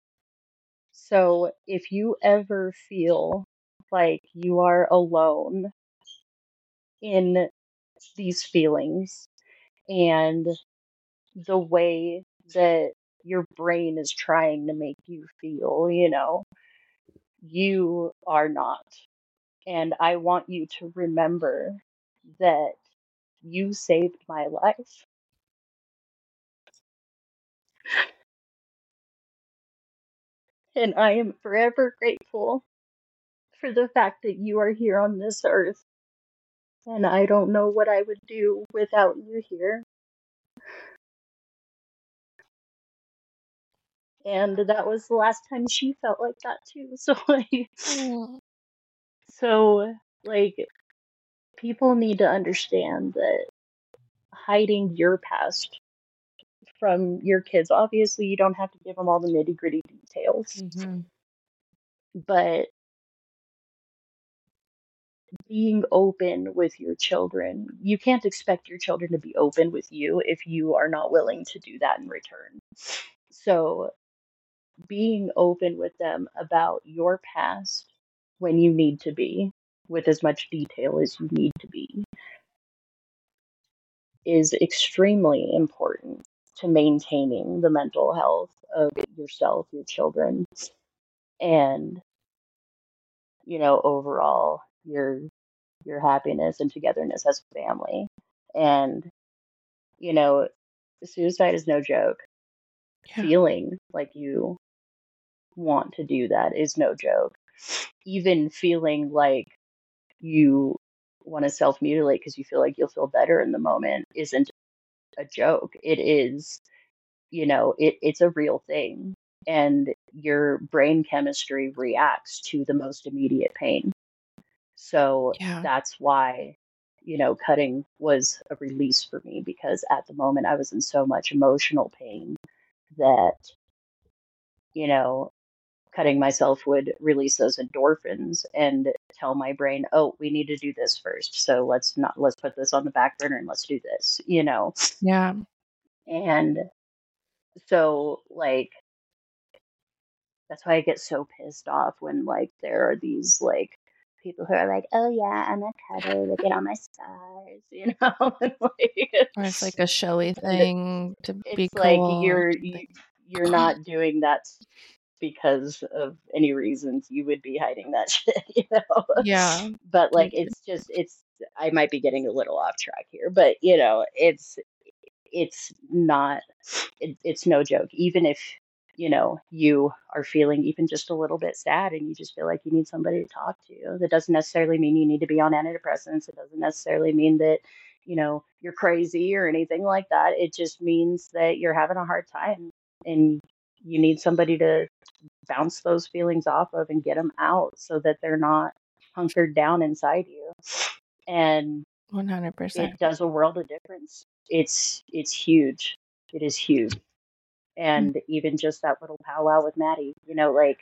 [SPEAKER 3] So if you ever feel like you are alone in these feelings and the way that your brain is trying to make you feel, you know, you are not. And I want you to remember that you saved my life. And I am forever grateful for the fact that you are here on this earth. And I don't know what I would do without you here. And that was the last time she felt like that too. So like,
[SPEAKER 2] Oh.
[SPEAKER 3] so like, people need to understand that hiding your past from your kids, obviously you don't have to give them all the nitty gritty details,
[SPEAKER 1] Mm-hmm.
[SPEAKER 3] but being open with your children, you can't expect your children to be open with you if you are not willing to do that in return. So being open with them about your past when you need to be, with as much detail as you need to be, is extremely important to maintaining the mental health of yourself, your children, and, you know, overall your your happiness and togetherness as a family. And, you know, suicide is no joke.
[SPEAKER 2] Yeah.
[SPEAKER 3] Feeling like you want to do that is no joke. Even feeling like you want to self mutilate because you feel like you'll feel better in the moment isn't a joke. It is, you know, it, it's a real thing. And your brain chemistry reacts to the most immediate pain. So
[SPEAKER 2] Yeah.
[SPEAKER 3] that's why, you know, cutting was a release for me, because at the moment I was in so much emotional pain that, you know, cutting myself would release those endorphins and tell my brain, "Oh, we need to do this first. So let's not, let's put this on the back burner and let's do this," you know?
[SPEAKER 2] Yeah.
[SPEAKER 3] And so, like, that's why I get so pissed off when, like, there are these, like, people who are like, "Oh, yeah, I'm a cutter. Look at all my scars," you know? And, like,
[SPEAKER 2] Or it's like a showy
[SPEAKER 3] and
[SPEAKER 2] thing to be
[SPEAKER 3] it's like
[SPEAKER 2] cool or
[SPEAKER 3] you're
[SPEAKER 2] something.
[SPEAKER 3] you, you're not doing that because of any reasons. You would be hiding that shit, you know?
[SPEAKER 2] Yeah.
[SPEAKER 3] But, like,
[SPEAKER 2] Thank you.
[SPEAKER 3] it's just, it's, I might be getting a little off track here, but, you know, it's, it's not, it, it's no joke. Even if, you know, you are feeling even just a little bit sad and you just feel like you need somebody to talk to, that doesn't necessarily mean you need to be on antidepressants. It doesn't necessarily mean that, you know, you're crazy or anything like that. It just means that you're having a hard time and you need somebody to bounce those feelings off of and get them out so that they're not hunkered down inside you. And
[SPEAKER 2] one hundred percent.
[SPEAKER 3] it does a world of difference. It's it's huge. It is huge. And even just that little powwow with Maddie, you know, like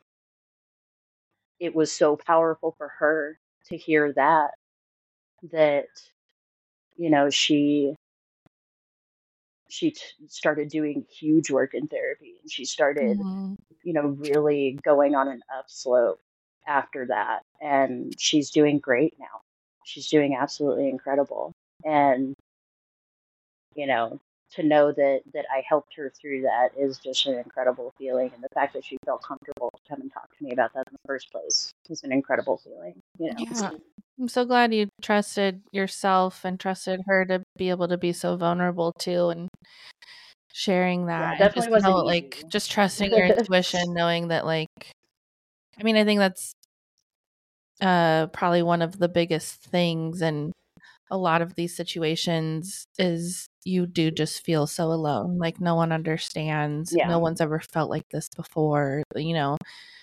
[SPEAKER 3] it was so powerful for her to hear that that you know she she t- started doing huge work in therapy, and she started
[SPEAKER 2] Mhm.
[SPEAKER 3] you know really going on an upslope after that, and she's doing great now. She's doing absolutely incredible. And you know to know that that I helped her through that is just an incredible feeling, and the fact that she felt comfortable to come and talk to me about that in the first place is an incredible feeling you know
[SPEAKER 2] Yeah. I'm so glad you trusted yourself and trusted her to be able to be so vulnerable too, and sharing
[SPEAKER 3] yeah,
[SPEAKER 2] that,
[SPEAKER 3] it
[SPEAKER 2] and just
[SPEAKER 3] definitely wasn't
[SPEAKER 2] know,
[SPEAKER 3] easy.
[SPEAKER 2] like, just trusting your intuition, knowing that, like, I mean, I think that's uh probably one of the biggest things in a lot of these situations is you do just feel so alone. Like no one understands.
[SPEAKER 3] Yeah.
[SPEAKER 2] No one's ever felt like this before, you know.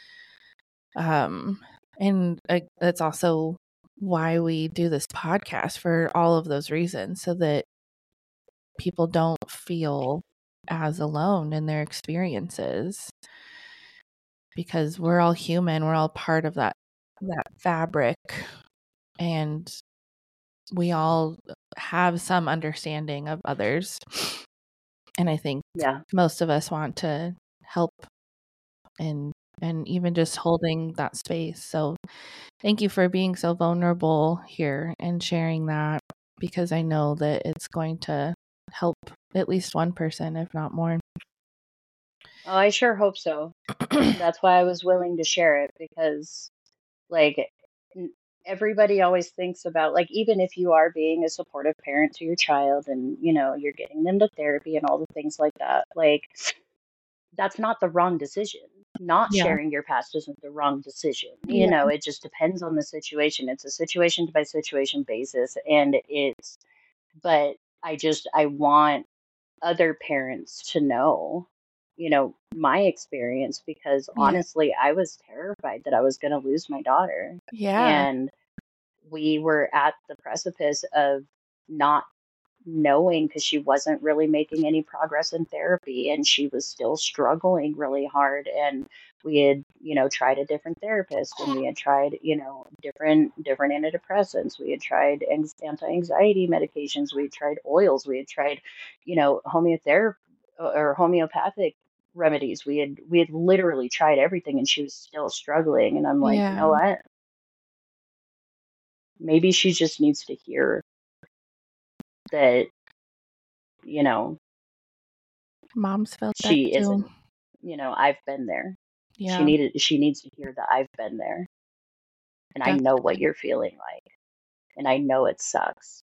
[SPEAKER 2] Um and uh, that's also why we do this podcast, for all of those reasons, so that people don't feel as alone in their experiences, because we're all human, we're all part of that that fabric, and we all have some understanding of others. And I think
[SPEAKER 3] Yeah.
[SPEAKER 2] most of us want to help, and and even just holding that space. So thank you for being so vulnerable here and sharing that, because I know that it's going to help at least one person, if not more.
[SPEAKER 3] Oh, I sure hope so. That's why I was willing to share it, because like n- everybody always thinks about, like, even if you are being a supportive parent to your child and you know you're getting them to therapy and all the things like that, like that's not the wrong decision. Not
[SPEAKER 2] Yeah.
[SPEAKER 3] sharing your past isn't the wrong decision. You
[SPEAKER 2] Yeah.
[SPEAKER 3] know, it just depends on the situation. It's a situation by situation basis. And it's, but I just, I want other parents to know, you know, my experience, because
[SPEAKER 2] Yeah.
[SPEAKER 3] honestly, I was terrified that I was going to lose my daughter.
[SPEAKER 2] Yeah.
[SPEAKER 3] And we were at the precipice of not knowing, because she wasn't really making any progress in therapy and she was still struggling really hard. And we had you know tried a different therapist, and we had tried you know different different antidepressants, we had tried anx- anti-anxiety medications, we had tried oils, we had tried you know homeotherapy or homeopathic remedies. We had we had literally tried everything, and she was still struggling. And I'm like, you know
[SPEAKER 2] Yeah.
[SPEAKER 3] what, maybe she just needs to hear that you know
[SPEAKER 2] Moms felt that
[SPEAKER 3] she
[SPEAKER 2] too.
[SPEAKER 3] isn't, you know, I've been there. She
[SPEAKER 2] Yeah.
[SPEAKER 3] needed she needs to hear that I've been there, and I know what
[SPEAKER 2] Definitely.
[SPEAKER 3] you're feeling like, and I know it sucks.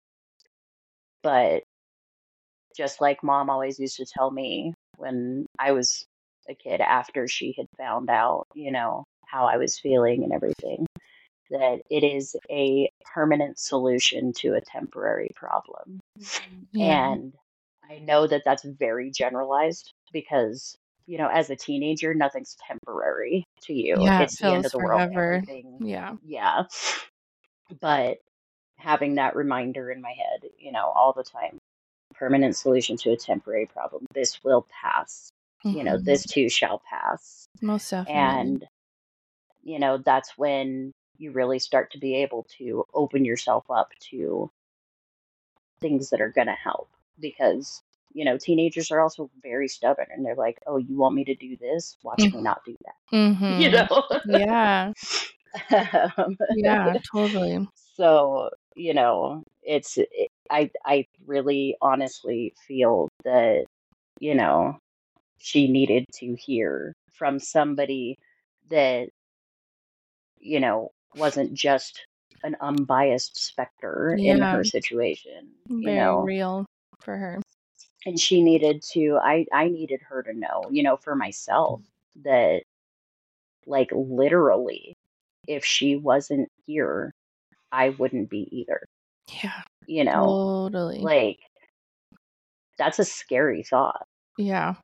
[SPEAKER 3] But just like mom always used to tell me when I was a kid, after she had found out, you know, how I was feeling and everything, that it is a permanent solution to a temporary problem.
[SPEAKER 2] Yeah.
[SPEAKER 3] And I know that that's very generalized, because, you know, as a teenager, nothing's temporary to you.
[SPEAKER 2] Yeah. It
[SPEAKER 3] It's the end
[SPEAKER 2] feels
[SPEAKER 3] of the world.
[SPEAKER 2] forever.
[SPEAKER 3] Everything,
[SPEAKER 2] Yeah.
[SPEAKER 3] yeah. But having that reminder in my head, you know, all the time, permanent solution to a temporary problem. This will pass. You know,
[SPEAKER 2] Mhm.
[SPEAKER 3] this too shall pass.
[SPEAKER 2] Most definitely.
[SPEAKER 3] And, you know, that's when you really start to be able to open yourself up to things that are going to help, because you know teenagers are also very stubborn, and they're like, oh, you want me to do this, watch me not do that. you
[SPEAKER 2] Mm-hmm.
[SPEAKER 3] know
[SPEAKER 2] Yeah.
[SPEAKER 3] um,
[SPEAKER 2] Yeah, totally.
[SPEAKER 3] so you know it's it, i i really honestly feel that you know she needed to hear from somebody that you know wasn't just an unbiased specter in
[SPEAKER 2] Yeah.
[SPEAKER 3] her situation you
[SPEAKER 2] Very
[SPEAKER 3] know
[SPEAKER 2] real for her.
[SPEAKER 3] and she needed to i i needed her to know, you know for myself, that like literally if she wasn't here I wouldn't be either.
[SPEAKER 2] Yeah.
[SPEAKER 3] you know
[SPEAKER 2] Totally.
[SPEAKER 3] like that's a scary thought.
[SPEAKER 2] Yeah.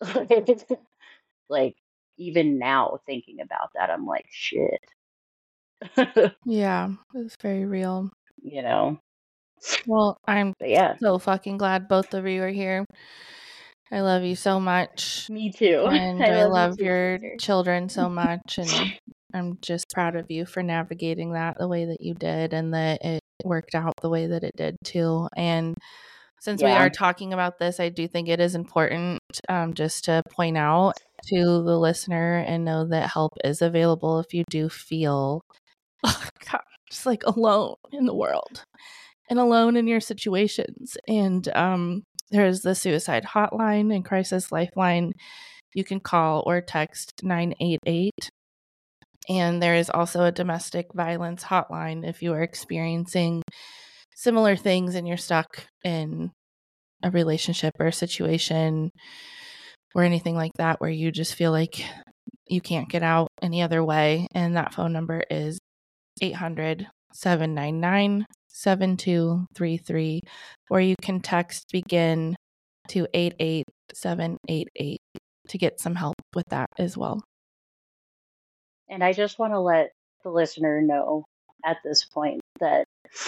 [SPEAKER 3] Like even now thinking about that, I'm like, shit.
[SPEAKER 2] Yeah. It's very real.
[SPEAKER 3] you know.
[SPEAKER 2] Well, I'm
[SPEAKER 3] But yeah,
[SPEAKER 2] so fucking glad both of you are here. I love you so much.
[SPEAKER 3] me too.
[SPEAKER 2] And
[SPEAKER 3] I
[SPEAKER 2] I
[SPEAKER 3] love you
[SPEAKER 2] love
[SPEAKER 3] too,
[SPEAKER 2] your
[SPEAKER 3] sister.
[SPEAKER 2] children so much. And I'm just proud of you for navigating that the way that you did and that it worked out the way that it did too. And since we
[SPEAKER 3] Yeah.
[SPEAKER 2] are talking about this, I do think it is important um, just to point out to the listener and know that help is available if you do feel oh, God, just like alone in the world and alone in your situations. And um, there's the suicide hotline and crisis lifeline. You can call or text nine eight eight. And there is also a domestic violence hotline if you are experiencing similar things and you're stuck in a relationship or a situation or anything like that where you just feel like you can't get out any other way. And that phone number is eight hundred, seven nine nine, seven two three three, or you can text begin to eight eight seven eight eight to get some help with that as well.
[SPEAKER 3] And I just want to let the listener know at this point that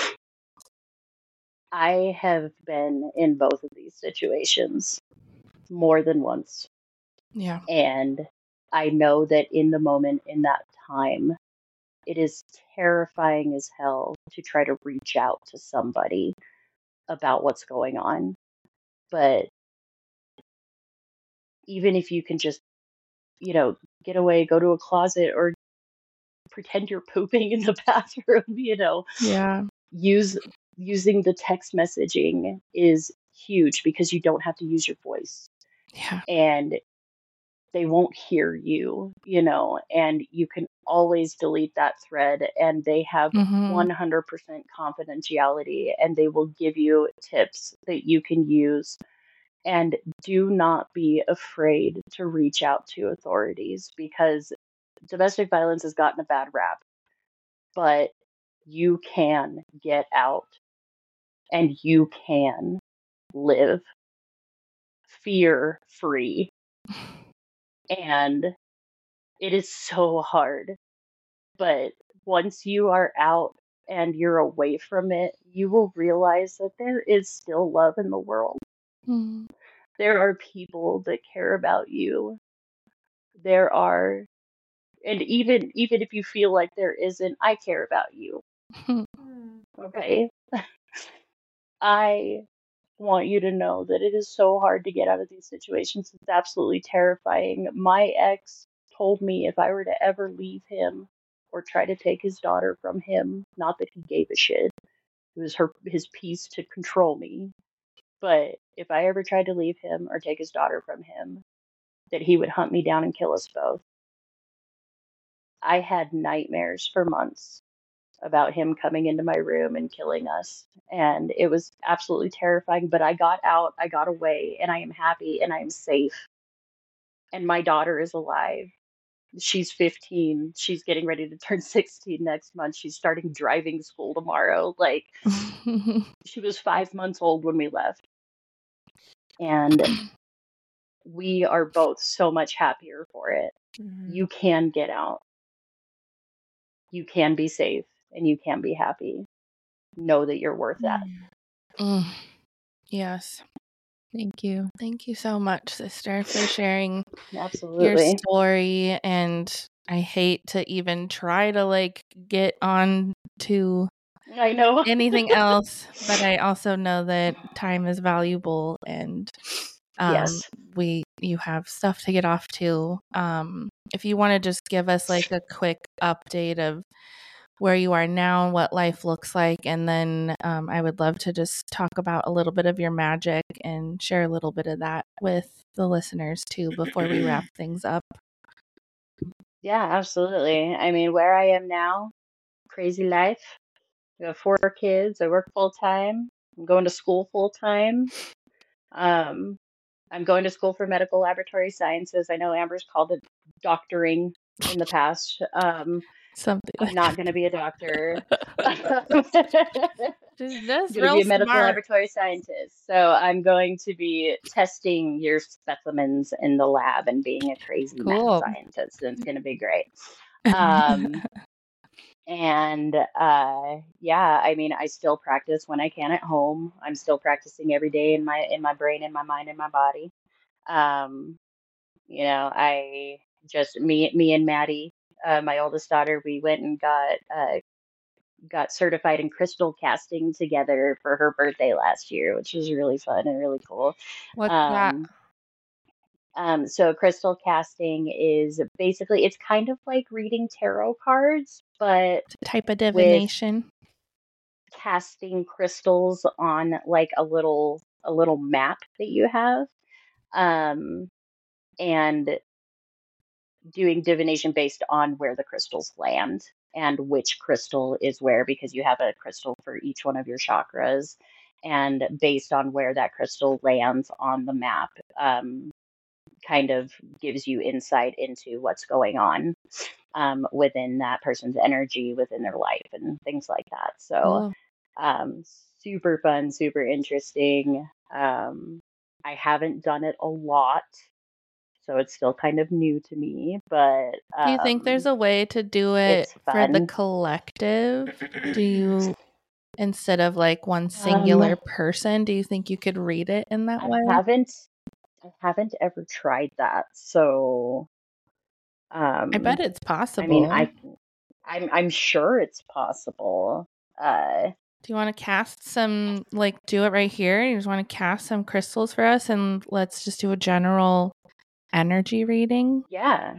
[SPEAKER 3] I have been in both of these situations more than once.
[SPEAKER 2] Yeah.
[SPEAKER 3] And I know that in the moment, in that time, it is terrifying as hell to try to reach out to somebody about what's going on. But even if you can just, you know, get away, go to a closet, or pretend you're pooping in the bathroom, you know,
[SPEAKER 2] Yeah.
[SPEAKER 3] use using the text messaging is huge because you don't have to use your voice.
[SPEAKER 2] Yeah.
[SPEAKER 3] And they won't hear you, you know, and you can always delete that thread, and they have
[SPEAKER 2] Mm-hmm.
[SPEAKER 3] one hundred percent confidentiality, and they will give you tips that you can use. And do not be afraid to reach out to authorities, because domestic violence has gotten a bad rap, but you can get out and you can live fear free. And it is so hard. But once you are out and you're away from it, you will realize that there is still love in the world.
[SPEAKER 2] Mm-hmm.
[SPEAKER 3] There are people that care about you. There are, and even even if you feel like there isn't, I care about you. Okay? I want you to know that it is so hard to get out of these situations. It's absolutely terrifying. My ex told me if I were to ever leave him or try to take his daughter from him, not that he gave a shit, it was her his piece to control me, but if I ever tried to leave him or take his daughter from him, that he would hunt me down and kill us both. I had nightmares for months about him coming into my room and killing us. And it was absolutely terrifying, but I got out, I got away, and I am happy and I am safe. And my daughter is alive. She's fifteen. She's getting ready to turn sixteen next month. She's starting driving school tomorrow. Like, she was five months old when we left. And we are both so much happier for it.
[SPEAKER 1] Mhm.
[SPEAKER 3] You can get out. You can be safe and you can be happy. Know that you're worth that.
[SPEAKER 2] Mm. Yes.
[SPEAKER 1] Thank you.
[SPEAKER 2] Thank you so much, sister, for sharing your
[SPEAKER 3] Absolutely.
[SPEAKER 2] story. And I hate to even try to like get on to
[SPEAKER 3] I know.
[SPEAKER 2] anything else, but I also know that time is valuable and um
[SPEAKER 3] Yes.
[SPEAKER 2] we you have stuff to get off to. Um if you want to just give us like a quick update of where you are now and what life looks like, and then um, I would love to just talk about a little bit of your magic and share a little bit of that with the listeners too before we wrap things up.
[SPEAKER 3] Yeah, absolutely. I mean, where I am now, crazy life. I have four kids. I work full time. I'm going to school full time. Um, I'm going to school for medical laboratory sciences. I know Amber's called it doctoring in the past. Um,
[SPEAKER 2] Something
[SPEAKER 3] I'm
[SPEAKER 2] like
[SPEAKER 3] not going to be a doctor.
[SPEAKER 2] She's
[SPEAKER 3] I'm
[SPEAKER 2] just
[SPEAKER 3] going to be
[SPEAKER 2] real
[SPEAKER 3] a medical
[SPEAKER 2] smart.
[SPEAKER 3] laboratory scientist. So I'm going to be testing your specimens in the lab and being a crazy mad
[SPEAKER 2] Cool.
[SPEAKER 3] scientist. And it's going to be great. Um, And uh, yeah, I mean, I still practice when I can at home. I'm still practicing every day in my in my brain, in my mind, in my body. Um, you know, I just me me and Maddie, uh, my oldest daughter, we went and got uh, got certified in crystal casting together for her birthday last year, which was really fun and really cool.
[SPEAKER 1] What's that?
[SPEAKER 3] Um, um, so crystal casting is basically it's kind of like reading tarot cards, but
[SPEAKER 2] It's a type of
[SPEAKER 3] with
[SPEAKER 2] divination.
[SPEAKER 3] casting crystals on like a little a little map that you have. Um, and doing divination based on where the crystals land and which crystal is where, because you have a crystal for each one of your chakras. And based on where that crystal lands on the map, um, kind of gives you insight into what's going on um, within that person's energy, within their life, and things like that. So,
[SPEAKER 2] Cool.
[SPEAKER 3] um, super fun, super interesting. Um, I haven't done it a lot, so it's still kind of new to me, but
[SPEAKER 2] Do you think there's
[SPEAKER 3] um,
[SPEAKER 2] a way to do it
[SPEAKER 3] it's
[SPEAKER 2] for the
[SPEAKER 3] fun.
[SPEAKER 2] collective? Do you, instead of like one singular
[SPEAKER 3] Um,
[SPEAKER 2] person, do you think you could read it in that
[SPEAKER 3] I
[SPEAKER 2] way?
[SPEAKER 3] haven't, I haven't ever tried that. So,
[SPEAKER 2] I bet
[SPEAKER 3] um,
[SPEAKER 2] it's
[SPEAKER 3] I mean,
[SPEAKER 2] possible.
[SPEAKER 3] I, I'm, I'm sure it's possible. Uh,
[SPEAKER 2] Do you want to cast some, like, do it right here? You just want to cast some crystals for us and let's just do a general energy reading?
[SPEAKER 3] yeah.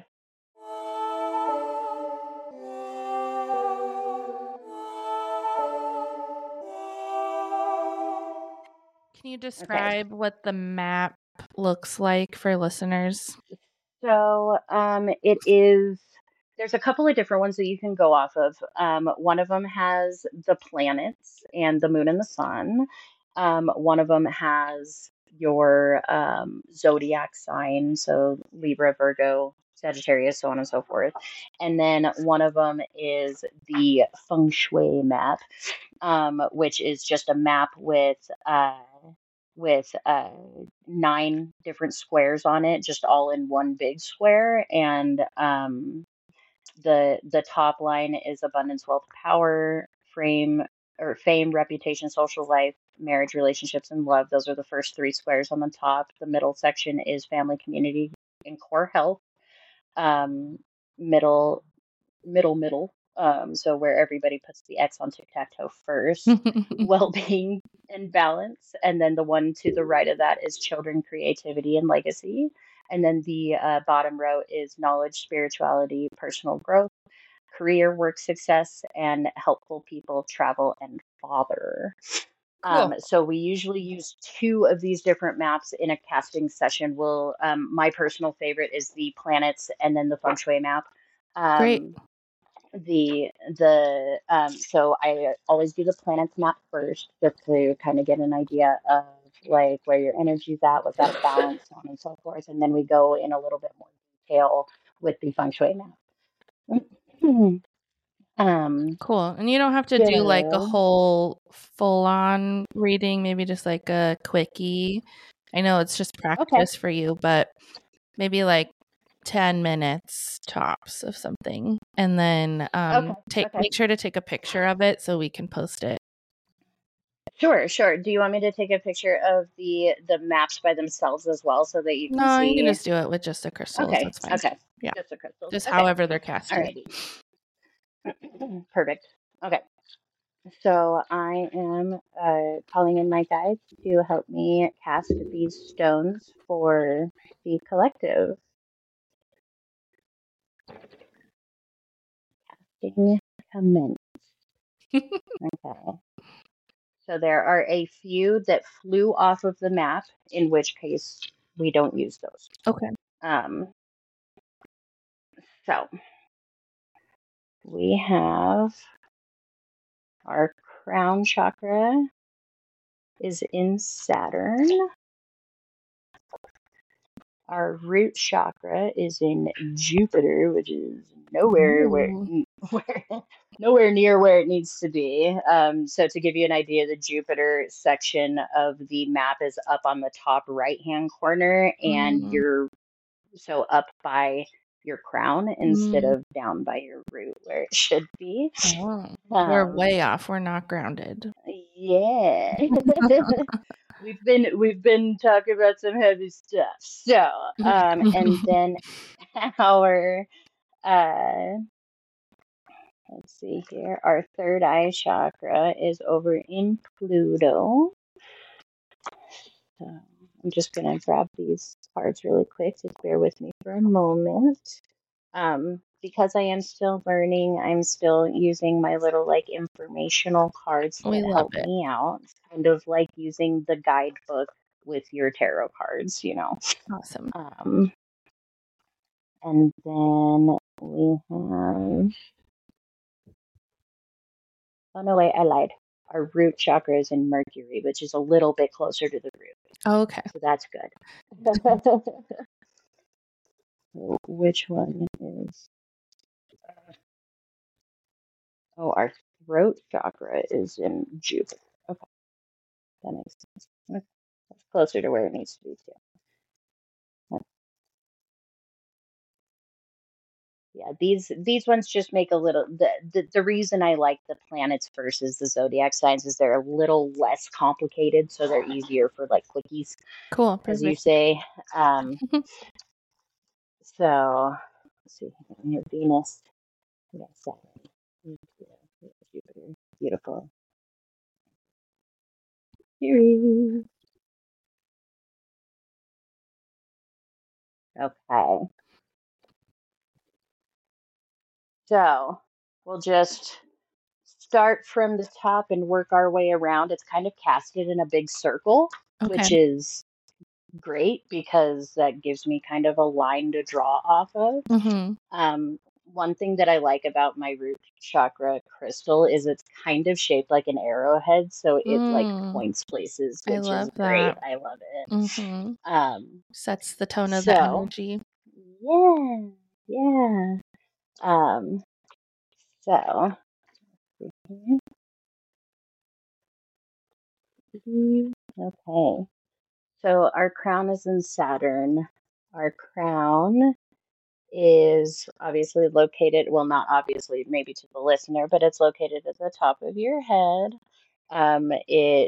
[SPEAKER 2] Can you
[SPEAKER 3] Okay.
[SPEAKER 2] describe what the map looks like for listeners?
[SPEAKER 3] So, um, it is, there's a couple of different ones that you can go off of. Um, one of them has the planets and the moon and the sun. Um, one of them has your um, zodiac sign, so Libra, Virgo, Sagittarius, so on and so forth. And then one of them is the feng shui map, um, which is just a map with uh, with uh, nine different squares on it, just all in one big square. And um, the the top line is abundance, wealth, power, frame or fame, reputation, social life, marriage, relationships, and love. Those are the first three squares on the top. The middle section is family, community, and core health. Um, middle middle middle. Um, so where everybody puts the X on tic-tac-toe first, well-being and balance, and then the one to the right of that is children, creativity, and legacy. And then the uh, bottom row is knowledge, spirituality, personal growth, career, work success, and helpful people, travel, and father. Um,
[SPEAKER 2] Cool.
[SPEAKER 3] so we usually use two of these different maps in a casting session. We'll, um, my personal favorite is the planets and then the feng shui map.
[SPEAKER 2] Great.
[SPEAKER 3] Um, the the um so I always do the planets map first just to kind of get an idea of like where your energy's at, what's out of balance, so on and so forth, and then we go in a little bit more detail with the feng shui map. um
[SPEAKER 2] Cool. And you don't have to do like a
[SPEAKER 3] so
[SPEAKER 2] whole full on reading, maybe just like a quickie. I know it's just
[SPEAKER 3] okay,
[SPEAKER 2] practice for you, but maybe like ten minutes tops of something. And then um
[SPEAKER 3] okay,
[SPEAKER 2] take
[SPEAKER 3] okay,
[SPEAKER 2] make sure to take a picture of it so we can post it.
[SPEAKER 3] sure, sure. Do you want me to take a picture of the the maps by themselves as well so that you can
[SPEAKER 2] No, you can
[SPEAKER 3] see?
[SPEAKER 2] just do it with just the crystals.
[SPEAKER 3] Okay,
[SPEAKER 2] That's fine.
[SPEAKER 3] okay,
[SPEAKER 2] Yeah.
[SPEAKER 3] just the crystals.
[SPEAKER 2] Just
[SPEAKER 3] Okay,
[SPEAKER 2] however they're casted.
[SPEAKER 3] alrighty. Perfect. Okay. So I am uh, calling in my guides to help me cast these stones for the collective. Casting commence. Okay. So there are a few that flew off of the map, in which case we don't use those.
[SPEAKER 2] Okay.
[SPEAKER 3] Um, so we have our crown chakra is in Saturn. Our root chakra is in Jupiter, which is nowhere where,
[SPEAKER 2] Ooh.
[SPEAKER 3] where nowhere near where it needs to be. Um, so to give you an idea, the Jupiter section of the map is up on the top right hand corner, and
[SPEAKER 2] Mm.
[SPEAKER 3] you're so up by your crown instead
[SPEAKER 2] Mm.
[SPEAKER 3] of down by your root where it should be.
[SPEAKER 2] Oh, we're
[SPEAKER 3] Um,
[SPEAKER 2] way off. We're not grounded.
[SPEAKER 3] yeah. We've been we've been talking about some heavy stuff. So, um, and then our uh let's see here, our third eye chakra is over in Pluto. So I'm just gonna grab these cards really quick. Just bear with me for a moment. Um, because I am still learning, I'm still using my little like informational cards
[SPEAKER 2] We
[SPEAKER 3] that
[SPEAKER 2] love
[SPEAKER 3] help
[SPEAKER 2] it.
[SPEAKER 3] me out. It's kind of like using the guidebook with your tarot cards, you know.
[SPEAKER 2] Awesome.
[SPEAKER 3] Um, and then we have, oh no, wait, I lied. Our root chakra is in Mercury, which is a little bit closer to the root.
[SPEAKER 2] Okay.
[SPEAKER 3] So that's good. So which one is, oh, our throat chakra is in Jupiter. Okay, that makes sense. Okay. That's closer to where it needs to be too. Yeah, these these ones just make a little the, the the reason I like the planets versus the zodiac signs is they're a little less complicated, so they're easier for like clickies,
[SPEAKER 2] Cool.
[SPEAKER 3] as you
[SPEAKER 2] Perfect.
[SPEAKER 3] say. Um, so let's see, we have Venus, we got Saturn, we have Jupiter, beautiful. Here. Okay, so we'll just start from the top and work our way around. It's kind of casted in a big circle,
[SPEAKER 2] Okay.
[SPEAKER 3] which is great because that gives me kind of a line to draw off of.
[SPEAKER 2] Mm-hmm.
[SPEAKER 3] Um, one thing that I like about my root chakra crystal is it's kind of shaped like an arrowhead, so it like
[SPEAKER 2] Mm,
[SPEAKER 3] points places,
[SPEAKER 2] I
[SPEAKER 3] which is
[SPEAKER 2] love
[SPEAKER 3] great.
[SPEAKER 2] that.
[SPEAKER 3] I love it.
[SPEAKER 2] Mm-hmm.
[SPEAKER 3] Um,
[SPEAKER 2] Sets the tone of the
[SPEAKER 3] so
[SPEAKER 2] energy.
[SPEAKER 3] yeah, yeah. Um, so okay. So our crown is in Saturn. Our crown is obviously located, well, not obviously, maybe to the listener, but it's located at the top of your head. Um, it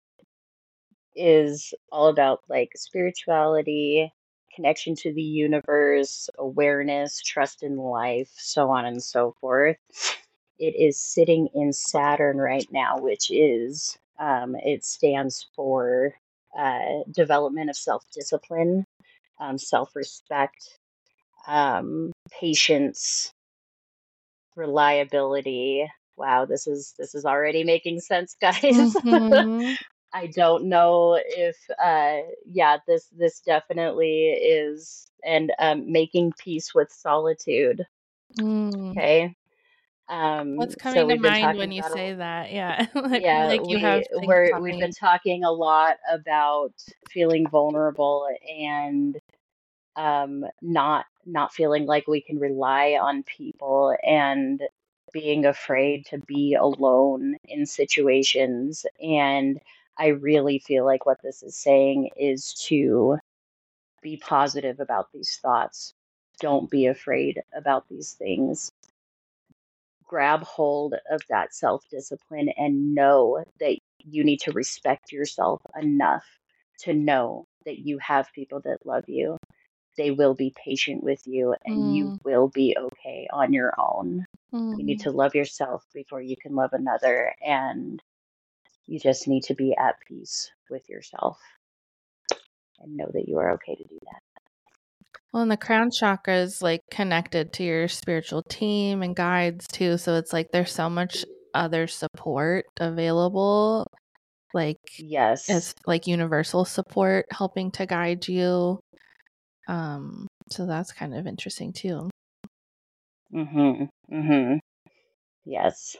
[SPEAKER 3] is all about like spirituality, connection to the universe, awareness, trust in life, so on and so forth. It is sitting in Saturn right now, which is, um, it stands for uh, development of self discipline, um, self respect, um, patience, reliability. Wow, this is this is already making sense, guys.
[SPEAKER 2] Mm-hmm.
[SPEAKER 3] I don't know if uh yeah, this this definitely is, and um making peace with solitude.
[SPEAKER 2] Mm.
[SPEAKER 3] Okay. Um
[SPEAKER 2] What's
[SPEAKER 3] so
[SPEAKER 2] coming to
[SPEAKER 3] we've been
[SPEAKER 2] mind
[SPEAKER 3] talking
[SPEAKER 2] when you
[SPEAKER 3] about a,
[SPEAKER 2] say that? Yeah. I feel
[SPEAKER 3] yeah,
[SPEAKER 2] like you have
[SPEAKER 3] we
[SPEAKER 2] things
[SPEAKER 3] we're we've
[SPEAKER 2] popping
[SPEAKER 3] been
[SPEAKER 2] in.
[SPEAKER 3] talking a lot about feeling vulnerable and um, not not feeling like we can rely on people and being afraid to be alone in situations. And I really feel like what this is saying is to be positive about these thoughts. Don't be afraid about these things. Grab hold of that self discipline and know that you need to respect yourself enough to know that you have people that love you. They will be patient with you and you
[SPEAKER 2] Mm,
[SPEAKER 3] will be okay on your own. You need
[SPEAKER 2] mm,
[SPEAKER 3] to love yourself before you can love another, and you just need to be at peace with yourself and know that you are okay to do that.
[SPEAKER 2] Well, and the crown chakra is like connected to your spiritual team and guides too. So it's like there's so much other support available, like
[SPEAKER 3] Yes.
[SPEAKER 2] as like universal support helping to guide you. Um, so that's kind of interesting too.
[SPEAKER 3] Mhm. Mhm. Yes.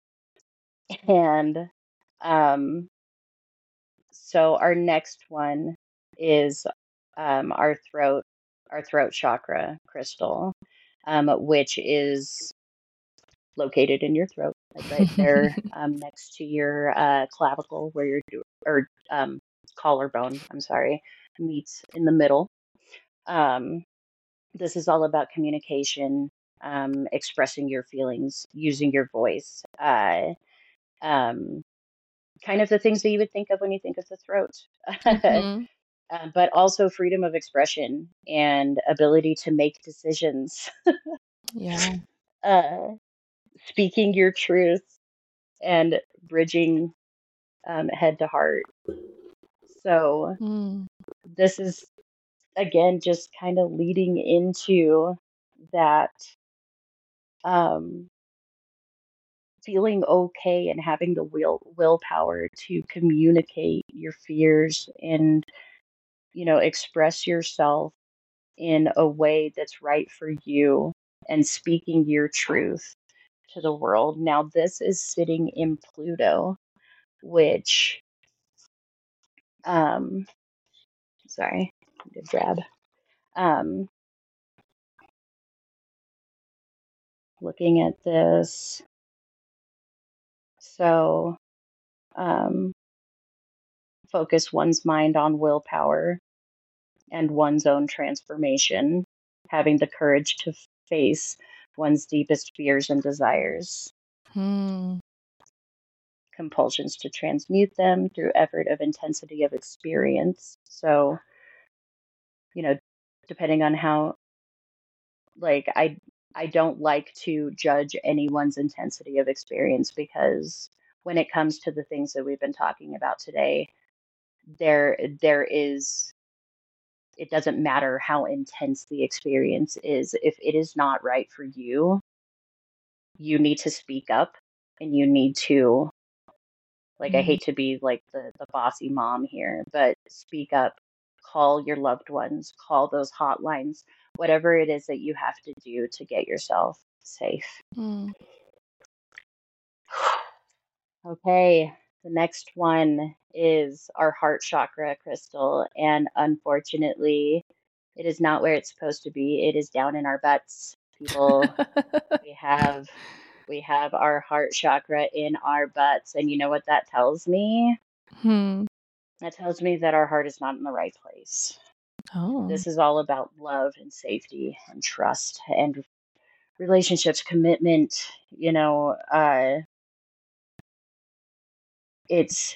[SPEAKER 3] And um so our next one is um our throat our throat chakra crystal, um which is located in your throat, like right there, um, next to your uh, clavicle, where your do- or um, collarbone, I'm sorry, meets in the middle. Um, this is all about communication, um, expressing your feelings, using your voice, uh, um, kind of the things that you would think of when you think of the throat.
[SPEAKER 2] Mm-hmm.
[SPEAKER 3] Uh, but also freedom of expression and ability to make decisions,
[SPEAKER 2] Yeah.
[SPEAKER 3] uh, speaking your truth and bridging um, head to heart. So
[SPEAKER 2] Mm.
[SPEAKER 3] this is again just kind of leading into that um, feeling okay and having the will willpower to communicate your fears and you know express yourself in a way that's right for you and speaking your truth to the world. Now this is sitting in Pluto, which um sorry, good grab. Um looking at this. So um focus one's mind on willpower and one's own transformation, having the courage to face one's deepest fears and desires,
[SPEAKER 2] Mm.
[SPEAKER 3] compulsions to transmute them through effort of intensity of experience. So, you know, depending on how, like, I I don't like to judge anyone's intensity of experience because when it comes to the things that we've been talking about today, there there is it doesn't matter how intense the experience is. If it is not right for you, you need to speak up and you need to, like, I
[SPEAKER 2] Mm.
[SPEAKER 3] hate to be like the, the bossy mom here, but speak up, call your loved ones, call those hotlines, whatever it is that you have to do to get yourself safe.
[SPEAKER 2] Mm.
[SPEAKER 3] Okay, the next one is our heart chakra crystal, and unfortunately, it is not where it's supposed to be. It is down in our butts. People, we have we have our heart chakra in our butts, and you know what that tells me?
[SPEAKER 2] Hmm.
[SPEAKER 3] That tells me that our heart is not in the right place.
[SPEAKER 2] Oh.
[SPEAKER 3] This is all about love and safety and trust and relationships, commitment. You know, uh, it's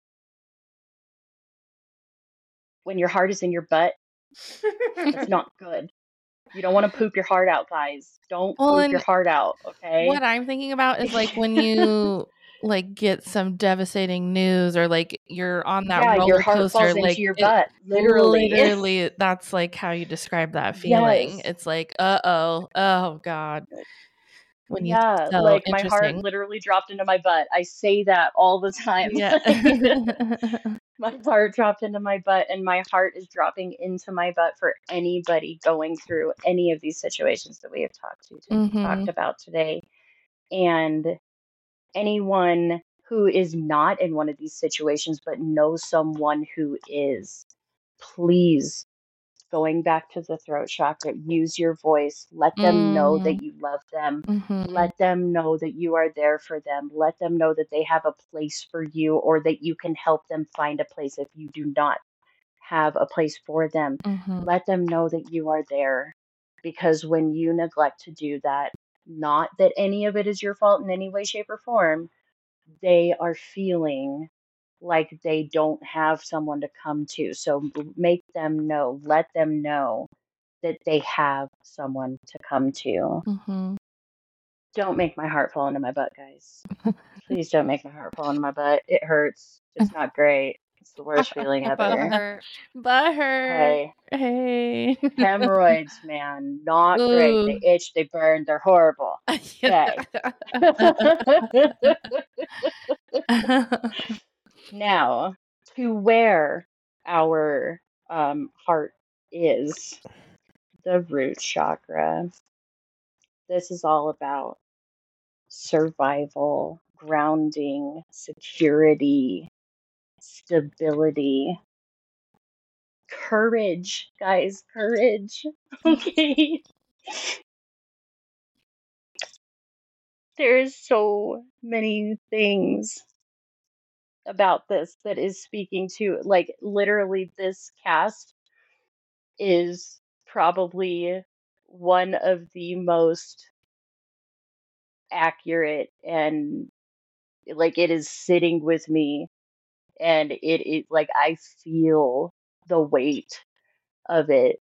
[SPEAKER 3] when your heart is in your butt, that's not good. You don't want to poop your heart out, guys. Don't
[SPEAKER 2] Well,
[SPEAKER 3] poop your
[SPEAKER 2] and
[SPEAKER 3] heart out, okay?
[SPEAKER 2] what I'm thinking about is like when you like get some devastating news or like you're on that
[SPEAKER 3] Yeah, your
[SPEAKER 2] roller
[SPEAKER 3] heart
[SPEAKER 2] coaster,
[SPEAKER 3] falls into
[SPEAKER 2] like
[SPEAKER 3] your
[SPEAKER 2] it
[SPEAKER 3] butt, literally.
[SPEAKER 2] literally that's like how you describe that feeling.
[SPEAKER 3] Yes.
[SPEAKER 2] It's like, uh-oh, oh God. When you
[SPEAKER 3] Yeah,
[SPEAKER 2] so
[SPEAKER 3] like my heart
[SPEAKER 2] interesting.
[SPEAKER 3] literally dropped into my butt. I say that all the time.
[SPEAKER 2] Yeah.
[SPEAKER 3] Like, my heart dropped into my butt, and my heart is dropping into my butt for anybody going through any of these situations that we have talked to, to
[SPEAKER 2] Mm-hmm.
[SPEAKER 3] talked about today. And anyone who is not in one of these situations but knows someone who is, please, going back to the throat chakra, use your voice. Let them know
[SPEAKER 2] Mm-hmm.
[SPEAKER 3] that you love them.
[SPEAKER 2] Mm-hmm.
[SPEAKER 3] Let them know that you are there for them. Let them know that they have a place for you or that you can help them find a place if you do not have a place for them.
[SPEAKER 2] Mm-hmm.
[SPEAKER 3] Let them know that you are there. Because when you neglect to do that, not that any of it is your fault in any way, shape, or form, they are feeling like they don't have someone to come to. So b- make them know, let them know that they have someone to come to.
[SPEAKER 2] Mm-hmm.
[SPEAKER 3] Don't make my heart fall into my butt, guys. Please don't make my heart fall into my butt. It hurts. It's not great. It's the worst feeling ever.
[SPEAKER 1] Butthurt.
[SPEAKER 2] Butthurt.
[SPEAKER 3] Hey,
[SPEAKER 2] Hey.
[SPEAKER 3] hemorrhoids, man, not great. They
[SPEAKER 2] Ooh.
[SPEAKER 3] itch, they burn, they're horrible. Okay. Now, to where our um, heart is, the root chakra. This is all about survival, grounding, security, stability, courage, guys, courage. Okay. There's so many things about this that is speaking to, like, literally, this cast is probably one of the most accurate, and like it is sitting with me, and it is like I feel the weight of it.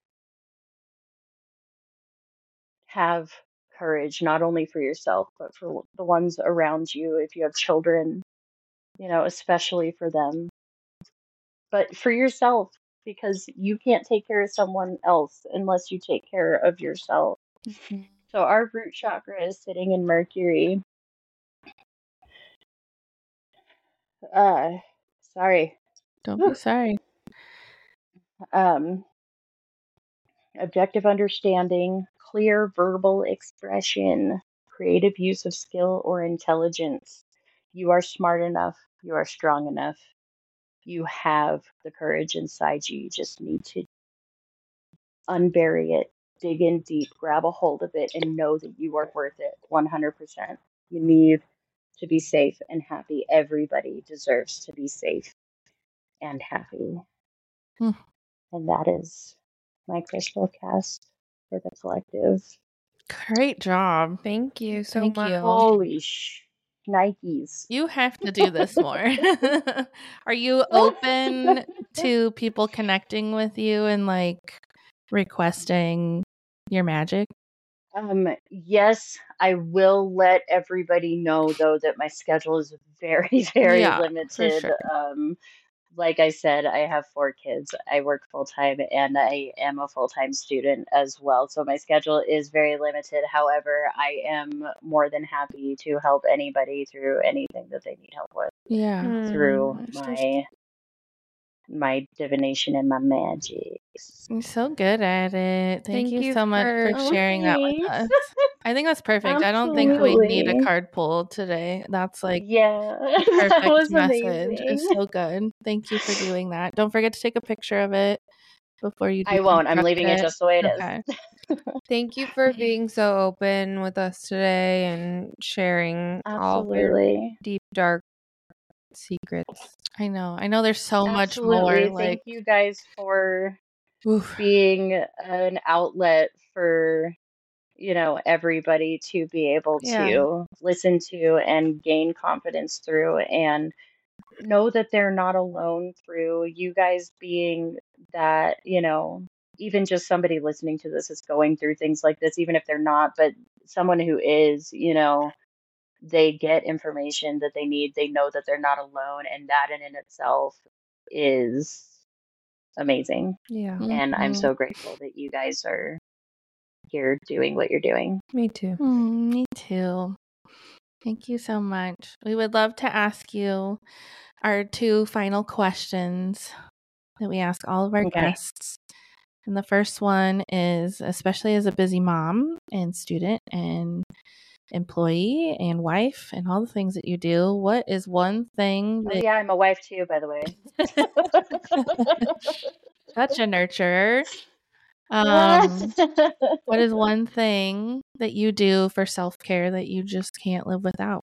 [SPEAKER 3] Have courage, not only for yourself, but for the ones around you. If you have children, you know, especially for them, but for yourself, because you can't take care of someone else unless you take care of yourself.
[SPEAKER 2] Mhm.
[SPEAKER 3] So our root chakra is sitting in Mercury. Uh, sorry.
[SPEAKER 2] Don't be sorry.
[SPEAKER 3] Um, objective understanding, clear verbal expression, creative use of skill or intelligence. You are smart enough. You are strong enough. You have the courage inside you. You just need to unbury it, dig in deep, grab a hold of it, and know that you are worth it one hundred percent. You need to be safe and happy. Everybody deserves to be safe and happy.
[SPEAKER 2] Hmm.
[SPEAKER 3] And that is my crystal cast for the collective.
[SPEAKER 2] Great job.
[SPEAKER 1] Thank you so
[SPEAKER 2] Thank
[SPEAKER 1] much.
[SPEAKER 2] you.
[SPEAKER 3] Holy sh Nikes.
[SPEAKER 2] You have to do this more. Are you open to people connecting with you and like requesting your magic?
[SPEAKER 3] Um, yes, I will let everybody know though that my schedule is very, very
[SPEAKER 2] Yeah, for
[SPEAKER 3] limited.
[SPEAKER 2] sure.
[SPEAKER 3] Um, like I said, I have four kids. I work full time and I am a full time student as well. So my schedule is very limited. However, I am more than happy to help anybody through anything that they need help with
[SPEAKER 2] Yeah.
[SPEAKER 1] Hmm.
[SPEAKER 3] through
[SPEAKER 2] It's just-
[SPEAKER 3] my my divination and my magic.
[SPEAKER 2] You're so good at it. Thank,
[SPEAKER 1] Thank
[SPEAKER 2] you
[SPEAKER 1] you
[SPEAKER 2] so much
[SPEAKER 1] for-
[SPEAKER 2] for
[SPEAKER 3] Oh,
[SPEAKER 2] sharing that with
[SPEAKER 3] thanks.
[SPEAKER 2] us. I think that's perfect. I don't think we need a
[SPEAKER 3] Absolutely.
[SPEAKER 2] card pull today. That's like
[SPEAKER 3] Yeah, that
[SPEAKER 2] perfect
[SPEAKER 3] was
[SPEAKER 2] message. It's
[SPEAKER 3] amazing.
[SPEAKER 2] so good. Thank you for doing that. Don't forget to take a picture of it before you
[SPEAKER 3] I won't. I'm
[SPEAKER 2] deconstruct
[SPEAKER 3] leaving it just the way it is.
[SPEAKER 2] Okay.
[SPEAKER 1] Thank you for being so open with us today and sharing all of your
[SPEAKER 3] Absolutely.
[SPEAKER 1] deep, dark secrets.
[SPEAKER 2] I know. I know there's so much more.
[SPEAKER 3] Absolutely.
[SPEAKER 2] Like,
[SPEAKER 3] Thank you guys for
[SPEAKER 2] oof.
[SPEAKER 3] being an outlet for, you know, everybody to be able
[SPEAKER 1] Yeah.
[SPEAKER 3] to listen to and gain confidence through, and know that they're not alone through you guys being that, you know, even just somebody listening to this is going through things like this, even if they're not, but someone who is, you know, they get information that they need, they know that they're not alone, and that in, in itself is amazing.
[SPEAKER 1] Yeah,
[SPEAKER 3] And I'm
[SPEAKER 2] Mhm.
[SPEAKER 3] so grateful that you guys are here doing what you're doing.
[SPEAKER 1] me too.
[SPEAKER 2] Mm, me too. Thank you so much. We would love to ask you our two final questions that we ask all of our
[SPEAKER 3] Okay.
[SPEAKER 2] guests. And the first one is, especially as a busy mom and student and employee and wife and all the things that you do, what is one thing
[SPEAKER 3] Oh
[SPEAKER 2] that
[SPEAKER 3] yeah, I'm a wife too, by the way.
[SPEAKER 2] such a nurturer? Um, what is one thing that you do for self-care that you just can't live without?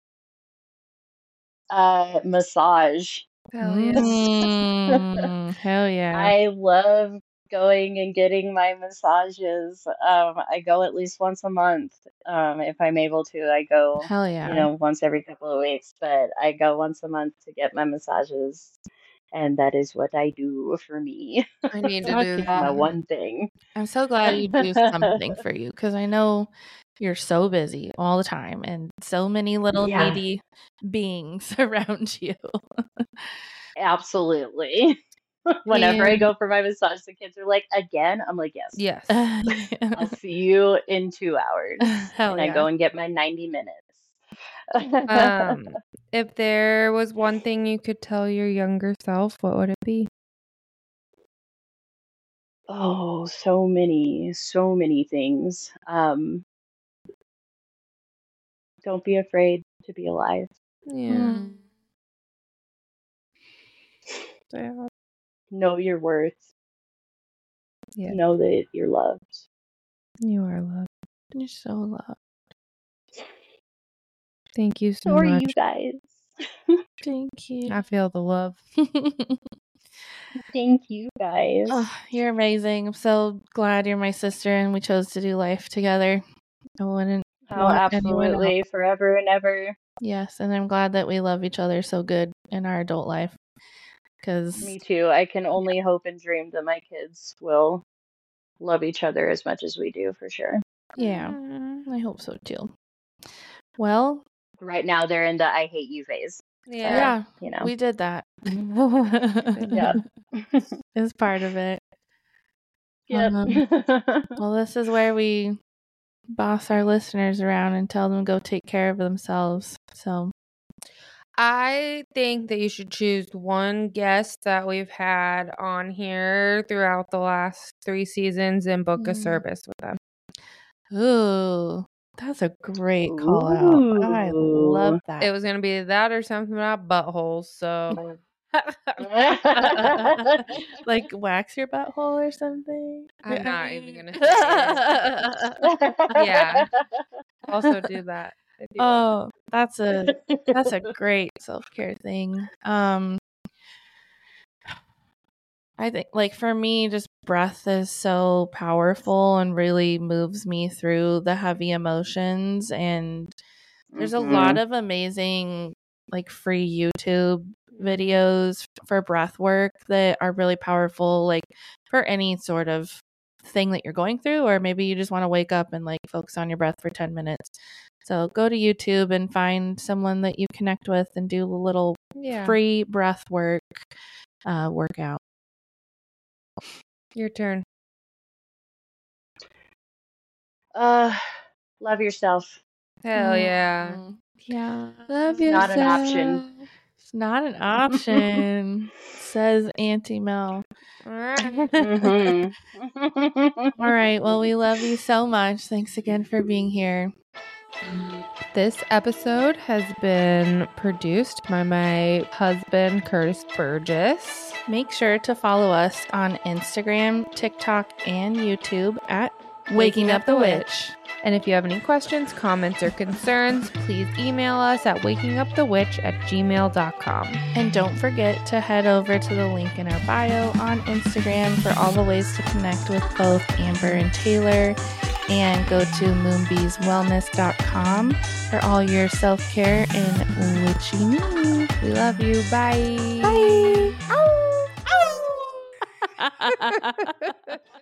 [SPEAKER 3] uh, massage.
[SPEAKER 1] Hell yeah.
[SPEAKER 2] Mm, hell yeah.
[SPEAKER 3] I love going and getting my massages. Um, I go at least once a month. Um, if I'm able to, I go,
[SPEAKER 2] Hell yeah.
[SPEAKER 3] you know, once every couple of weeks, but I go once a month to get my massages. And that is what I do for me.
[SPEAKER 1] I need to
[SPEAKER 2] Fuck
[SPEAKER 1] do
[SPEAKER 2] yeah.
[SPEAKER 3] My
[SPEAKER 1] that.
[SPEAKER 3] one thing.
[SPEAKER 2] I'm so glad you do something for you because I know you're so busy all the time and so many little
[SPEAKER 3] Yeah.
[SPEAKER 2] needy beings around you.
[SPEAKER 3] Absolutely. Whenever I
[SPEAKER 2] And-
[SPEAKER 3] go for my massage, the kids are like, again? I'm like, yes.
[SPEAKER 1] Yes.
[SPEAKER 3] I'll see you in two hours.
[SPEAKER 2] Hell
[SPEAKER 3] and I
[SPEAKER 2] yeah.
[SPEAKER 3] go and get my ninety minutes.
[SPEAKER 1] Um, if there was one thing you could tell your younger self, what would it be?
[SPEAKER 3] Oh, so many, so many things. Um, don't be afraid to be alive.
[SPEAKER 1] Yeah.
[SPEAKER 2] Mm.
[SPEAKER 1] Yeah.
[SPEAKER 3] Know your worth.
[SPEAKER 1] Yeah.
[SPEAKER 3] Know that you're loved.
[SPEAKER 1] You are loved.
[SPEAKER 2] You're so loved.
[SPEAKER 1] Thank you so
[SPEAKER 3] So are
[SPEAKER 1] much.
[SPEAKER 3] you guys.
[SPEAKER 2] Thank you.
[SPEAKER 1] I feel the love.
[SPEAKER 3] Thank you, guys.
[SPEAKER 2] Oh, you're amazing. I'm so glad you're my sister and we chose to do life together. I wouldn't
[SPEAKER 3] Oh,
[SPEAKER 2] want anyone else.
[SPEAKER 3] absolutely, forever and ever.
[SPEAKER 2] Yes, and I'm glad that we love each other so good in our adult life. Cause
[SPEAKER 3] Me too. I can only hope and dream that my kids will love each other as much as we do, for sure.
[SPEAKER 2] yeah,
[SPEAKER 1] Mm.
[SPEAKER 2] I hope so too. Well,
[SPEAKER 3] Right now they're in the I hate you phase.
[SPEAKER 1] Yeah.
[SPEAKER 2] yeah,
[SPEAKER 3] You know.
[SPEAKER 2] we did that.
[SPEAKER 3] Yeah.
[SPEAKER 2] It's part of it.
[SPEAKER 3] Yep.
[SPEAKER 2] Um, well, this is where we boss our listeners around and tell them to go take care of themselves. So
[SPEAKER 1] I think that you should choose one guest that we've had on here throughout the last three seasons and book a
[SPEAKER 2] Mm.
[SPEAKER 1] service with them.
[SPEAKER 2] ooh, that's a great call out. I love
[SPEAKER 3] Ooh.
[SPEAKER 2] that.
[SPEAKER 1] It was going to be that or something about buttholes. So,
[SPEAKER 2] Like wax your butthole or something.
[SPEAKER 1] I'm
[SPEAKER 2] I
[SPEAKER 1] not
[SPEAKER 2] mean-
[SPEAKER 1] even going to say it. Yeah. Also do that. if you want.
[SPEAKER 2] Oh, that's a that's a great self-care thing. Um I think like for me just breath is so powerful and really moves me through the heavy emotions, and there's a lot of amazing like free YouTube videos for breath work that are really powerful, like for any sort of thing that you're going through, or maybe you just want to wake up and like focus on your breath for ten minutes. So go to YouTube and find someone that you connect with and do a little
[SPEAKER 1] Yeah.
[SPEAKER 2] free breath work uh, workout.
[SPEAKER 1] Your turn.
[SPEAKER 3] Uh, love yourself.
[SPEAKER 1] Hell yeah.
[SPEAKER 2] Mm, yeah.
[SPEAKER 1] Love
[SPEAKER 3] It's not an option.
[SPEAKER 2] It's not an option, says Auntie Mel.
[SPEAKER 3] Mhm.
[SPEAKER 2] All right. Well, we love you so much. Thanks again for being here.
[SPEAKER 1] This episode has been produced by my husband, Curtis Burgess.
[SPEAKER 2] Make sure to follow us on Instagram, TikTok, and YouTube at Waking Up the Witch.
[SPEAKER 1] And if you have any questions, comments, or concerns, please email us at wakingupthewitch at gmail dot com.
[SPEAKER 2] And don't forget to head over to the link in our bio on Instagram for all the ways to connect with both Amber and Taylor. And go to moonbees wellness dot com for all your self-care and witchy needs.
[SPEAKER 1] We love you. Bye.
[SPEAKER 2] Bye. Ow. Ow.